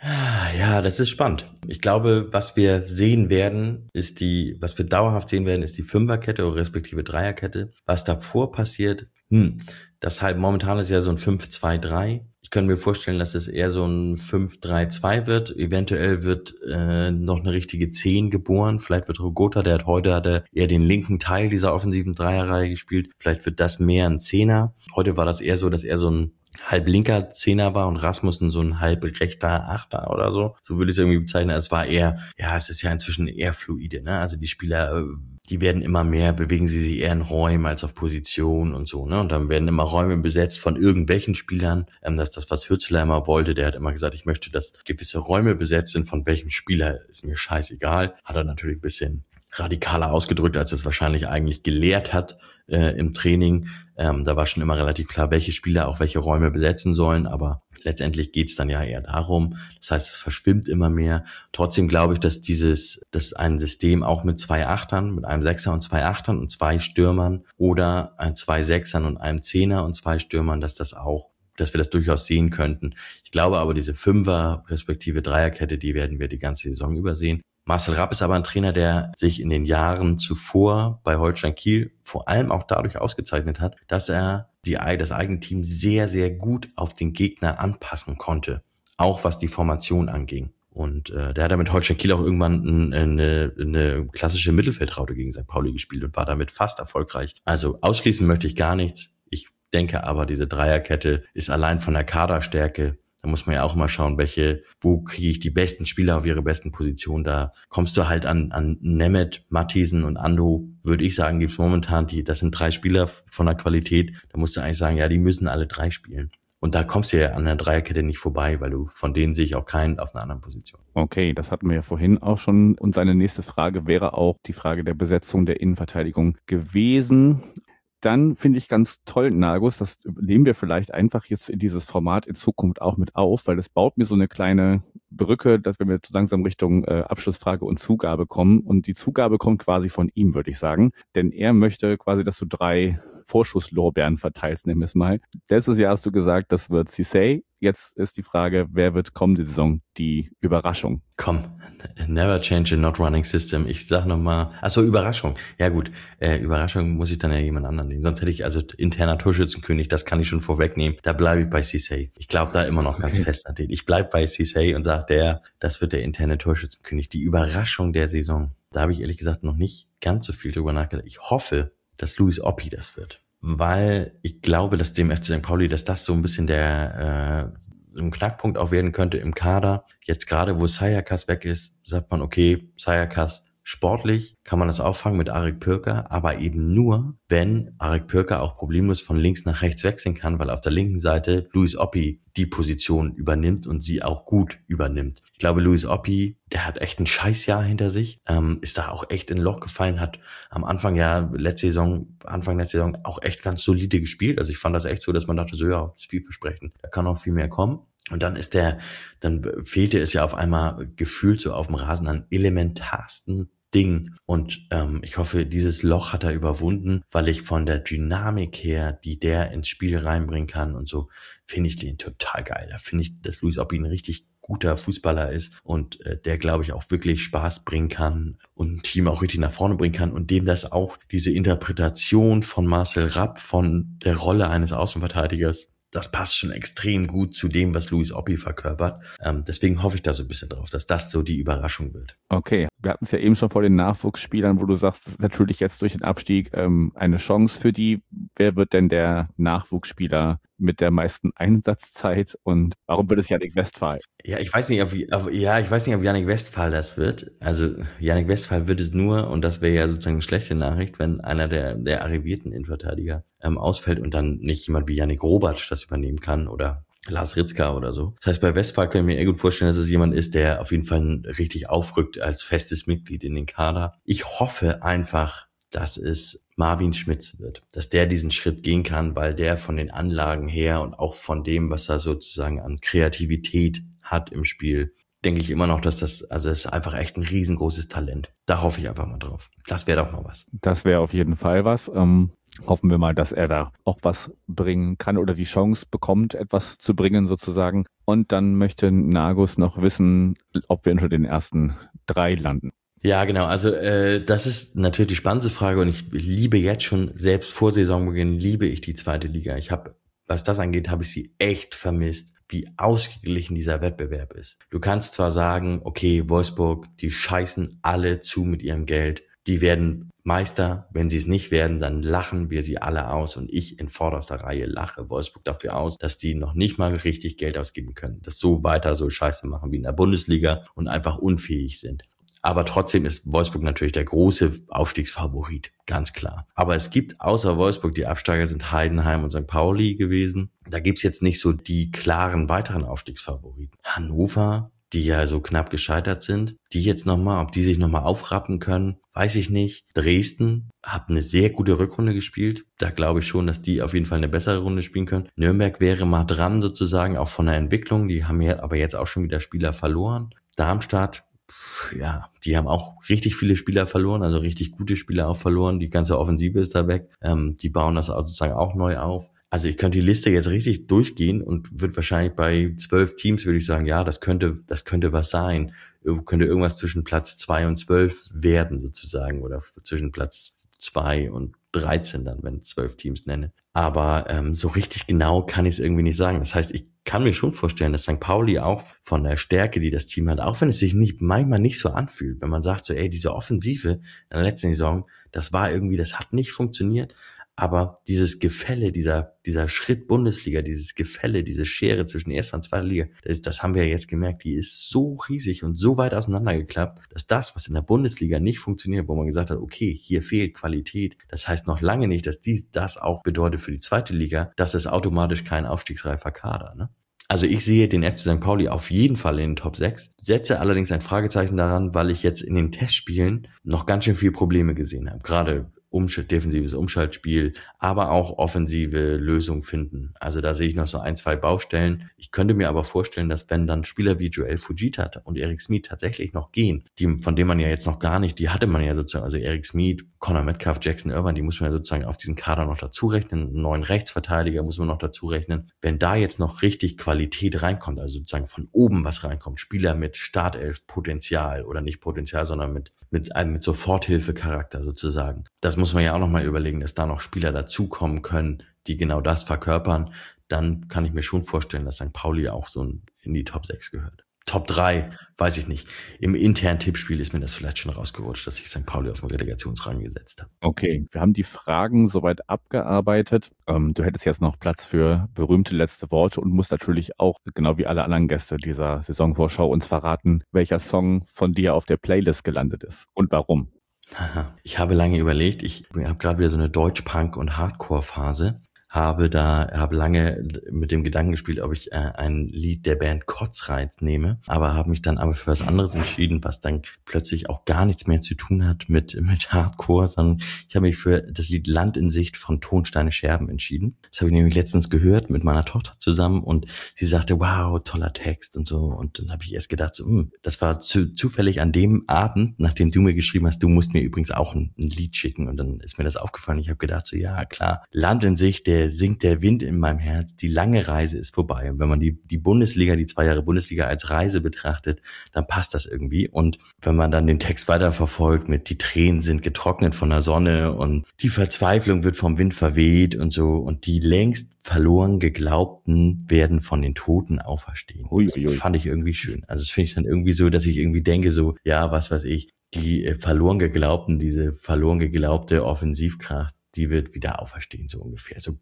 Ja, das ist spannend. Ich glaube, was wir dauerhaft sehen werden, ist die Fünferkette oder respektive Dreierkette. Was davor passiert, Das halt momentan ist ja so ein 5-2-3. Ich könnte mir vorstellen, dass es eher so ein 5-3-2 wird. Eventuell wird noch eine richtige 10 geboren. Vielleicht wird Rogota, heute hat er eher den linken Teil dieser offensiven Dreierreihe gespielt. Vielleicht wird das mehr ein Zehner. Heute war das eher so, dass er so ein halb linker Zehner war und Rasmussen so ein halb rechter Achter oder so. So würde ich es irgendwie bezeichnen. Es war eher, ja, es ist ja inzwischen eher fluide, ne? Also die Spieler, die werden immer mehr, bewegen sie sich eher in Räumen als auf Position und so, ne? Und dann werden immer Räume besetzt von irgendwelchen Spielern. Das ist das, was Hützler immer wollte. Der hat immer gesagt, ich möchte, dass gewisse Räume besetzt sind. Von welchem Spieler ist mir scheißegal. Hat er natürlich ein bisschen radikaler ausgedrückt, als es wahrscheinlich eigentlich gelehrt hat im Training. Da war schon immer relativ klar, welche Spieler auch welche Räume besetzen sollen, aber letztendlich geht's dann ja eher darum. Das heißt, es verschwimmt immer mehr. Trotzdem glaube ich, dass ein System auch mit 2 Achtern, mit einem Sechser und 2 Achtern und 2 Stürmern oder 2 Sechsern und einem Zehner und 2 Stürmern, dass wir das durchaus sehen könnten. Ich glaube aber, diese Fünfer respektive Dreierkette, die werden wir die ganze Saison übersehen. Marcel Rapp ist aber ein Trainer, der sich in den Jahren zuvor bei Holstein Kiel vor allem auch dadurch ausgezeichnet hat, dass er das eigene Team sehr, sehr gut auf den Gegner anpassen konnte, auch was die Formation anging. Und der hat mit Holstein Kiel auch irgendwann eine klassische Mittelfeldraute gegen St. Pauli gespielt und war damit fast erfolgreich. Also ausschließen möchte ich gar nichts. Ich denke aber, diese Dreierkette ist allein von der Kaderstärke. Da muss man ja auch mal schauen, wo kriege ich die besten Spieler auf ihre besten Positionen. Da kommst du halt an Nemeth, Matthiesen und Ando, würde ich sagen, gibt's momentan das sind 3 Spieler von der Qualität. Da musst du eigentlich sagen, ja, die müssen alle 3 spielen. Und da kommst du ja an der Dreierkette nicht vorbei, weil von denen sehe ich auch keinen auf einer anderen Position. Okay, das hatten wir ja vorhin auch schon. Und seine nächste Frage wäre auch die Frage der Besetzung der Innenverteidigung gewesen. Dann finde ich ganz toll, Nagus, das nehmen wir vielleicht einfach jetzt in dieses Format in Zukunft auch mit auf, weil es baut mir so eine kleine Brücke, dass wir so langsam Richtung Abschlussfrage und Zugabe kommen. Und die Zugabe kommt quasi von ihm, würde ich sagen. Denn er möchte quasi, dass du 3 Vorschusslorbeeren verteilst, nimm es mal. Letztes Jahr hast du gesagt, das wird Cissé. Jetzt ist die Frage, wer wird kommende Saison die Überraschung? Komm, never change a not running system. Ich sag nochmal, Überraschung. Ja gut, Überraschung muss ich dann ja jemand anderen nehmen. Sonst hätte ich interner Torschützenkönig, das kann ich schon vorwegnehmen. Da bleibe ich bei Cissé. Ich glaube da immer noch ganz fest an den. Ich bleibe bei Cissé und sage, das wird der interne Torschützenkönig. Die Überraschung der Saison. Da habe ich ehrlich gesagt noch nicht ganz so viel drüber nachgedacht. Ich hoffe, dass Luis Oppi das wird. Weil ich glaube, dass dem FC St. Pauli, dass das so ein bisschen ein Knackpunkt auch werden könnte im Kader. Jetzt gerade, wo Sayakas weg ist, sagt man, okay, Sayakas sportlich kann man das auffangen mit Arik Pürker, aber eben nur, wenn Arik Pürker auch problemlos von links nach rechts wechseln kann, weil auf der linken Seite Luis Oppi die Position übernimmt und sie auch gut übernimmt. Ich glaube, Luis Oppi, der hat echt ein Scheißjahr hinter sich, ist da auch echt in ein Loch gefallen, hat am Anfang letzte Saison auch echt ganz solide gespielt. Also ich fand das echt so, dass man dachte, so ja, ist vielversprechend, da kann noch viel mehr kommen. Und dann fehlte es ja auf einmal gefühlt so auf dem Rasen an elementarsten Ding. Und ich hoffe, dieses Loch hat er überwunden, weil ich von der Dynamik her, die der ins Spiel reinbringen kann und so, finde ich den total geil. Da finde ich, dass Luis Oppi ein richtig guter Fußballer ist und der, glaube ich, auch wirklich Spaß bringen kann und ein Team auch richtig nach vorne bringen kann und dem das auch diese Interpretation von Marcel Rapp von der Rolle eines Außenverteidigers, das passt schon extrem gut zu dem, was Luis Oppi verkörpert. Deswegen hoffe ich da so ein bisschen drauf, dass das so die Überraschung wird. Okay, wir hatten es ja eben schon vor den Nachwuchsspielern, wo du sagst, das ist natürlich jetzt durch den Abstieg eine Chance für die. Wer wird denn der Nachwuchsspieler mit der meisten Einsatzzeit und warum wird es Jannik Westphal? Ja, ich weiß nicht, ob Jannik Westphal das wird. Also Jannik Westphal wird es nur, und das wäre ja sozusagen eine schlechte Nachricht, wenn einer der arrivierten Innenverteidiger ausfällt und dann nicht jemand wie Yannick Robatsch das übernehmen kann oder Lars Ritzka oder so. Das heißt, bei Westphal kann ich mir eher gut vorstellen, dass es jemand ist, der auf jeden Fall richtig aufrückt als festes Mitglied in den Kader. Ich hoffe einfach, dass es Marvin Schmitz wird, dass der diesen Schritt gehen kann, weil der von den Anlagen her und auch von dem, was er sozusagen an Kreativität hat im Spiel, denke ich immer noch, dass es ist einfach echt ein riesengroßes Talent. Da hoffe ich einfach mal drauf. Das wäre doch mal was. Das wäre auf jeden Fall was. Hoffen wir mal, dass er da auch was bringen kann oder die Chance bekommt, etwas zu bringen sozusagen. Und dann möchte Nagus noch wissen, ob wir unter den ersten 3 landen. Ja, genau. Also das ist natürlich die spannendste Frage und ich liebe jetzt schon, selbst vor Saisonbeginn, liebe ich die zweite Liga. Was das angeht, habe ich sie echt vermisst, wie ausgeglichen dieser Wettbewerb ist. Du kannst zwar sagen, okay, Wolfsburg, die scheißen alle zu mit ihrem Geld. Die werden Meister. Wenn sie es nicht werden, dann lachen wir sie alle aus. Und ich in vorderster Reihe lache Wolfsburg dafür aus, dass die noch nicht mal richtig Geld ausgeben können. Das so weiter so scheiße machen wie in der Bundesliga und einfach unfähig sind. Aber trotzdem ist Wolfsburg natürlich der große Aufstiegsfavorit, ganz klar. Aber es gibt außer Wolfsburg, die Absteiger sind Heidenheim und St. Pauli gewesen. Da gibt's jetzt nicht so die klaren weiteren Aufstiegsfavoriten. Hannover, die ja so knapp gescheitert sind, ob die sich nochmal aufrappen können, weiß ich nicht. Dresden hat eine sehr gute Rückrunde gespielt. Da glaube ich schon, dass die auf jeden Fall eine bessere Runde spielen können. Nürnberg wäre mal dran sozusagen, auch von der Entwicklung. Die haben ja aber jetzt auch schon wieder Spieler verloren. Darmstadt, ja, die haben auch richtig viele Spieler verloren, also richtig gute Spieler auch verloren. Die ganze Offensive ist da weg. Die bauen das sozusagen auch neu auf. Also ich könnte die Liste jetzt richtig durchgehen und wird wahrscheinlich bei 12 Teams, würde ich sagen, ja, das könnte was sein. Könnte irgendwas zwischen Platz 2 und 12 werden sozusagen oder zwischen Platz 2 und 13 dann, wenn ich 12 Teams nenne. Aber so richtig genau kann ich es irgendwie nicht sagen. Das heißt, ich kann mir schon vorstellen, dass St. Pauli auch von der Stärke, die das Team hat, auch wenn es sich manchmal nicht so anfühlt, wenn man sagt so, ey, diese Offensive in der letzten Saison, das hat nicht funktioniert, aber dieses Gefälle, dieser Schritt Bundesliga, dieses Gefälle, diese Schere zwischen erster und zweiter Liga, das haben wir ja jetzt gemerkt, die ist so riesig und so weit auseinandergeklappt, dass das, was in der Bundesliga nicht funktioniert, wo man gesagt hat, okay, hier fehlt Qualität, das heißt noch lange nicht, dass das auch bedeutet für die zweite Liga, dass es automatisch kein aufstiegsreifer Kader, ne? Also ich sehe den FC St. Pauli auf jeden Fall in den Top 6, setze allerdings ein Fragezeichen daran, weil ich jetzt in den Testspielen noch ganz schön viele Probleme gesehen habe. Gerade defensives Umschaltspiel, aber auch offensive Lösungen finden. Also da sehe ich noch so 1, 2 Baustellen. Ich könnte mir aber vorstellen, dass wenn dann Spieler wie Joel Fujita und Eric Smith tatsächlich noch gehen, von denen man ja jetzt noch gar nicht, die hatte man ja sozusagen, also Eric Smith, Connor Metcalf, Jackson Irvine, die muss man ja sozusagen auf diesen Kader noch dazu rechnen, einen neuen Rechtsverteidiger muss man noch dazu rechnen. Wenn da jetzt noch richtig Qualität reinkommt, also sozusagen von oben was reinkommt, Spieler mit Startelf-Potenzial oder nicht Potenzial, sondern mit Soforthilfe-Charakter sozusagen. Das muss man ja auch noch mal überlegen, dass da noch Spieler dazukommen können, die genau das verkörpern. Dann kann ich mir schon vorstellen, dass St. Pauli auch so in die Top 6 gehört. Top 3, weiß ich nicht. Im internen Tippspiel ist mir das vielleicht schon rausgerutscht, dass ich St. Pauli auf den Relegationsrang gesetzt habe. Okay, wir haben die Fragen soweit abgearbeitet. Du hättest jetzt noch Platz für berühmte letzte Worte und musst natürlich auch, genau wie alle anderen Gäste dieser Saisonvorschau, uns verraten, welcher Song von dir auf der Playlist gelandet ist und warum. Ich habe lange überlegt, ich habe gerade wieder so eine Deutsch-Punk- und Hardcore-Phase, habe lange mit dem Gedanken gespielt, ob ich ein Lied der Band Kotzreiz nehme, aber habe mich dann aber für was anderes entschieden, was dann plötzlich auch gar nichts mehr zu tun hat mit Hardcore, sondern ich habe mich für das Lied Land in Sicht von Tonsteine Scherben entschieden. Das habe ich nämlich letztens gehört mit meiner Tochter zusammen und sie sagte, wow, toller Text und so, und dann habe ich erst gedacht, so, das war zufällig an dem Abend, nachdem du mir geschrieben hast, du musst mir übrigens auch ein Lied schicken, und dann ist mir das aufgefallen. Ich habe gedacht, so ja klar, Land in Sicht, singt der Wind in meinem Herz, die lange Reise ist vorbei. Und wenn man die Bundesliga, die 2 Jahre Bundesliga als Reise betrachtet, dann passt das irgendwie. Und wenn man dann den Text weiterverfolgt mit die Tränen sind getrocknet von der Sonne und die Verzweiflung wird vom Wind verweht und so, und die längst verloren geglaubten werden von den Toten auferstehen. Das fand ich irgendwie schön. Also das finde ich dann irgendwie so, dass ich irgendwie denke so, ja, was weiß ich, die verloren geglaubten, diese verloren geglaubte Offensivkraft, die wird wieder auferstehen, so ungefähr. So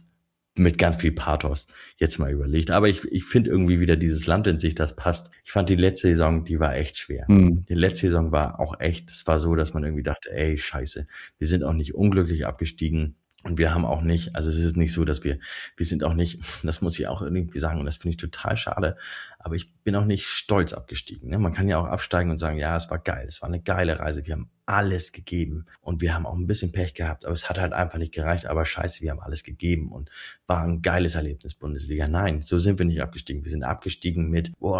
mit ganz viel Pathos jetzt mal überlegt. Aber ich finde irgendwie wieder dieses Land in sich, das passt. Ich fand die letzte Saison, die war echt schwer. Die letzte Saison war auch echt, es war so, dass man irgendwie dachte, ey, scheiße, wir sind auch nicht unglücklich abgestiegen. Und wir haben auch nicht, also es ist nicht so, dass wir sind auch nicht, das muss ich auch irgendwie sagen, und das finde ich total schade, aber ich bin auch nicht stolz abgestiegen. Ne? Man kann ja auch absteigen und sagen, ja, es war geil, es war eine geile Reise, wir haben alles gegeben und wir haben auch ein bisschen Pech gehabt, aber es hat halt einfach nicht gereicht, aber scheiße, wir haben alles gegeben und war ein geiles Erlebnis Bundesliga. Nein, so sind wir nicht abgestiegen. Wir sind abgestiegen mit,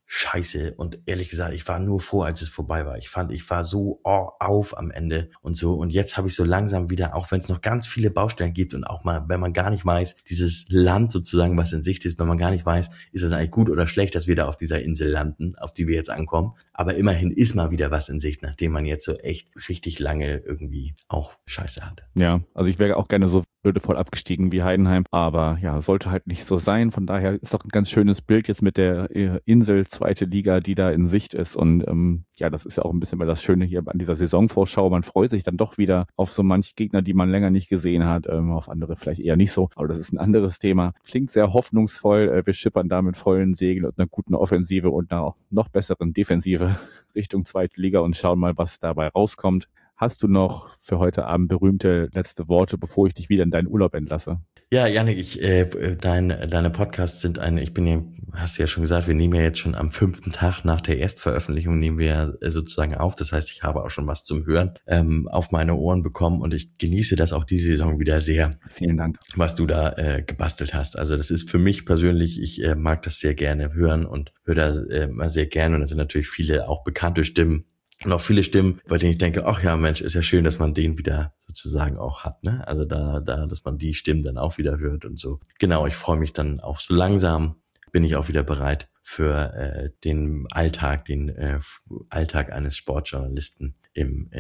scheiße. Und ehrlich gesagt, ich war nur froh, als es vorbei war. Ich war so auf am Ende und so. Und jetzt habe ich so langsam wieder, auch wenn es noch ganz viele Baustellen gibt und auch mal, wenn man gar nicht weiß, dieses Land sozusagen, was in Sicht ist, wenn man gar nicht weiß, ist es eigentlich gut oder schlecht, dass wir da auf dieser Insel landen, auf die wir jetzt ankommen. Aber immerhin ist mal wieder was in Sicht, nachdem man jetzt so echt richtig lange irgendwie auch Scheiße hatte. Ja, also ich wäre auch gerne so würdevoll abgestiegen wie Heidenheim, aber ja, sollte halt nicht so sein. Von daher ist doch ein ganz schönes Bild jetzt mit der Insel, zweite Liga, die da in Sicht ist. Und ja, das ist ja auch ein bisschen mal das Schöne hier an dieser Saisonvorschau. Man freut sich dann doch wieder auf so manche Gegner, die man länger nicht gesehen hat, auf andere vielleicht eher nicht so. Aber das ist ein anderes Thema. Klingt sehr hoffnungsvoll. Wir schippern da mit vollen Segeln und einer guten Offensive und einer noch besseren Defensive Richtung zweite Liga und schauen mal, was dabei rauskommt. Hast du noch für heute Abend berühmte letzte Worte, bevor ich dich wieder in deinen Urlaub entlasse? Ja, Jannik, deine Podcasts sind hast du ja schon gesagt, wir nehmen ja jetzt schon am 5. Tag nach der Erstveröffentlichung nehmen wir sozusagen auf. Das heißt, ich habe auch schon was zum Hören auf meine Ohren bekommen und ich genieße das auch diese Saison wieder sehr. Vielen Dank. Was du da gebastelt hast. Also das ist für mich persönlich, ich mag das sehr gerne hören und höre da sehr gerne und das sind natürlich viele auch bekannte Stimmen. Und auch viele Stimmen, bei denen ich denke, ach ja, Mensch, ist ja schön, dass man den wieder sozusagen auch hat, ne? Also dass man die Stimmen dann auch wieder hört und so. Genau, ich freue mich dann auch so langsam, bin ich auch wieder bereit für den Alltag eines Sportjournalisten im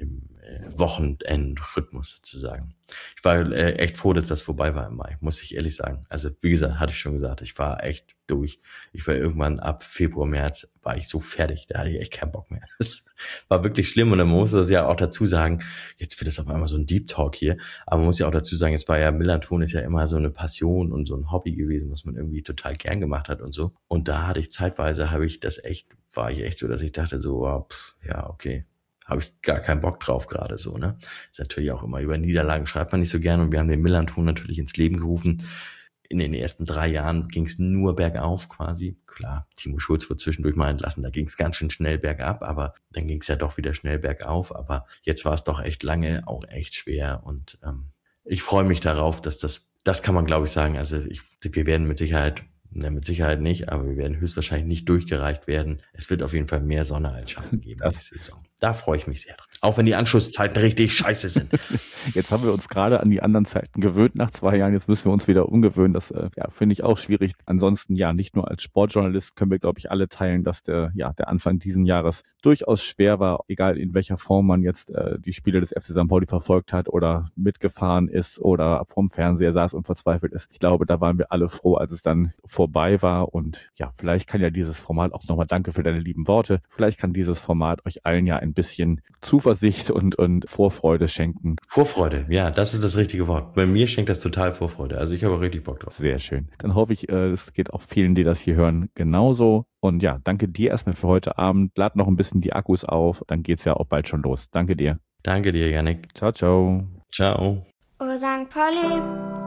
Wochenendrhythmus sozusagen. Ich war echt froh, dass das vorbei war im Mai, muss ich ehrlich sagen. Also wie gesagt, hatte ich schon gesagt, ich war echt durch. Ich war irgendwann ab Februar, März, war ich so fertig, da hatte ich echt keinen Bock mehr. Das war wirklich schlimm und man muss das ja auch dazu sagen, jetzt wird es auf einmal so ein Deep Talk hier, aber man muss ja auch dazu sagen, es war ja, Millanton ist ja immer so eine Passion und so ein Hobby gewesen, was man irgendwie total gern gemacht hat und so. Und da hatte ich zeitweise, war ich echt so, dass ich dachte so, ja, okay. Habe ich gar keinen Bock drauf gerade so, ne? Ist natürlich auch immer, über Niederlagen schreibt man nicht so gern und wir haben den Millanton natürlich ins Leben gerufen. In den ersten 3 Jahren ging es nur bergauf quasi. Klar, Timo Schulz wurde zwischendurch mal entlassen, da ging es ganz schön schnell bergab, aber dann ging es ja doch wieder schnell bergauf. Aber jetzt war es doch echt lange, auch echt schwer und ich freue mich darauf, dass das kann man glaube ich sagen, also wir werden mit Sicherheit nicht, aber wir werden höchstwahrscheinlich nicht durchgereicht werden. Es wird auf jeden Fall mehr Sonne als Schatten geben diese Saison. Da freue ich mich sehr dran. Auch wenn die Anschlusszeiten richtig scheiße sind. Jetzt haben wir uns gerade an die anderen Zeiten gewöhnt nach 2 Jahren. Jetzt müssen wir uns wieder umgewöhnen. Das finde ich auch schwierig. Ansonsten ja, nicht nur als Sportjournalist können wir, glaube ich, alle teilen, dass der Anfang diesen Jahres durchaus schwer war, egal in welcher Form man jetzt die Spiele des FC St. Pauli verfolgt hat oder mitgefahren ist oder vorm Fernseher saß und verzweifelt ist. Ich glaube, da waren wir alle froh, als es dann vorbei war. Und ja, vielleicht kann ja dieses Format auch nochmal, danke für deine lieben Worte, vielleicht kann dieses Format euch allen ja ein bisschen Zuversicht und Vorfreude schenken. Vorfreude, ja, das ist das richtige Wort. Bei mir schenkt das total Vorfreude. Also ich habe auch richtig Bock drauf. Sehr schön. Dann hoffe ich, es geht auch vielen, die das hier hören, genauso. Und ja, danke dir erstmal für heute Abend. Lad noch ein bisschen die Akkus auf, dann geht's ja auch bald schon los. Danke dir. Danke dir, Jannik. Ciao, ciao. Ciao. Oh, St. Pauli,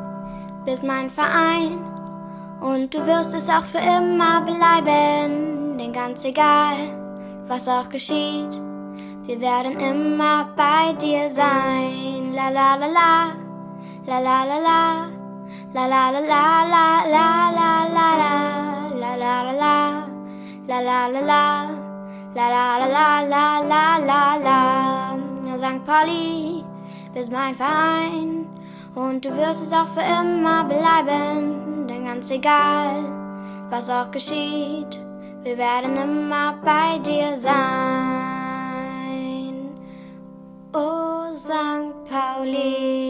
bist mein Verein und du wirst es auch für immer bleiben. Denn ganz egal, was auch geschieht, wir werden immer bei dir sein. La la la la, la la la la, la la la la la la la la la la la la, la la la la, la la la la la la la. St. Pauli, bist mein Verein und du wirst es auch für immer bleiben. Denn ganz egal, was auch geschieht, wir werden immer bei dir sein. Oh, St. Pauli.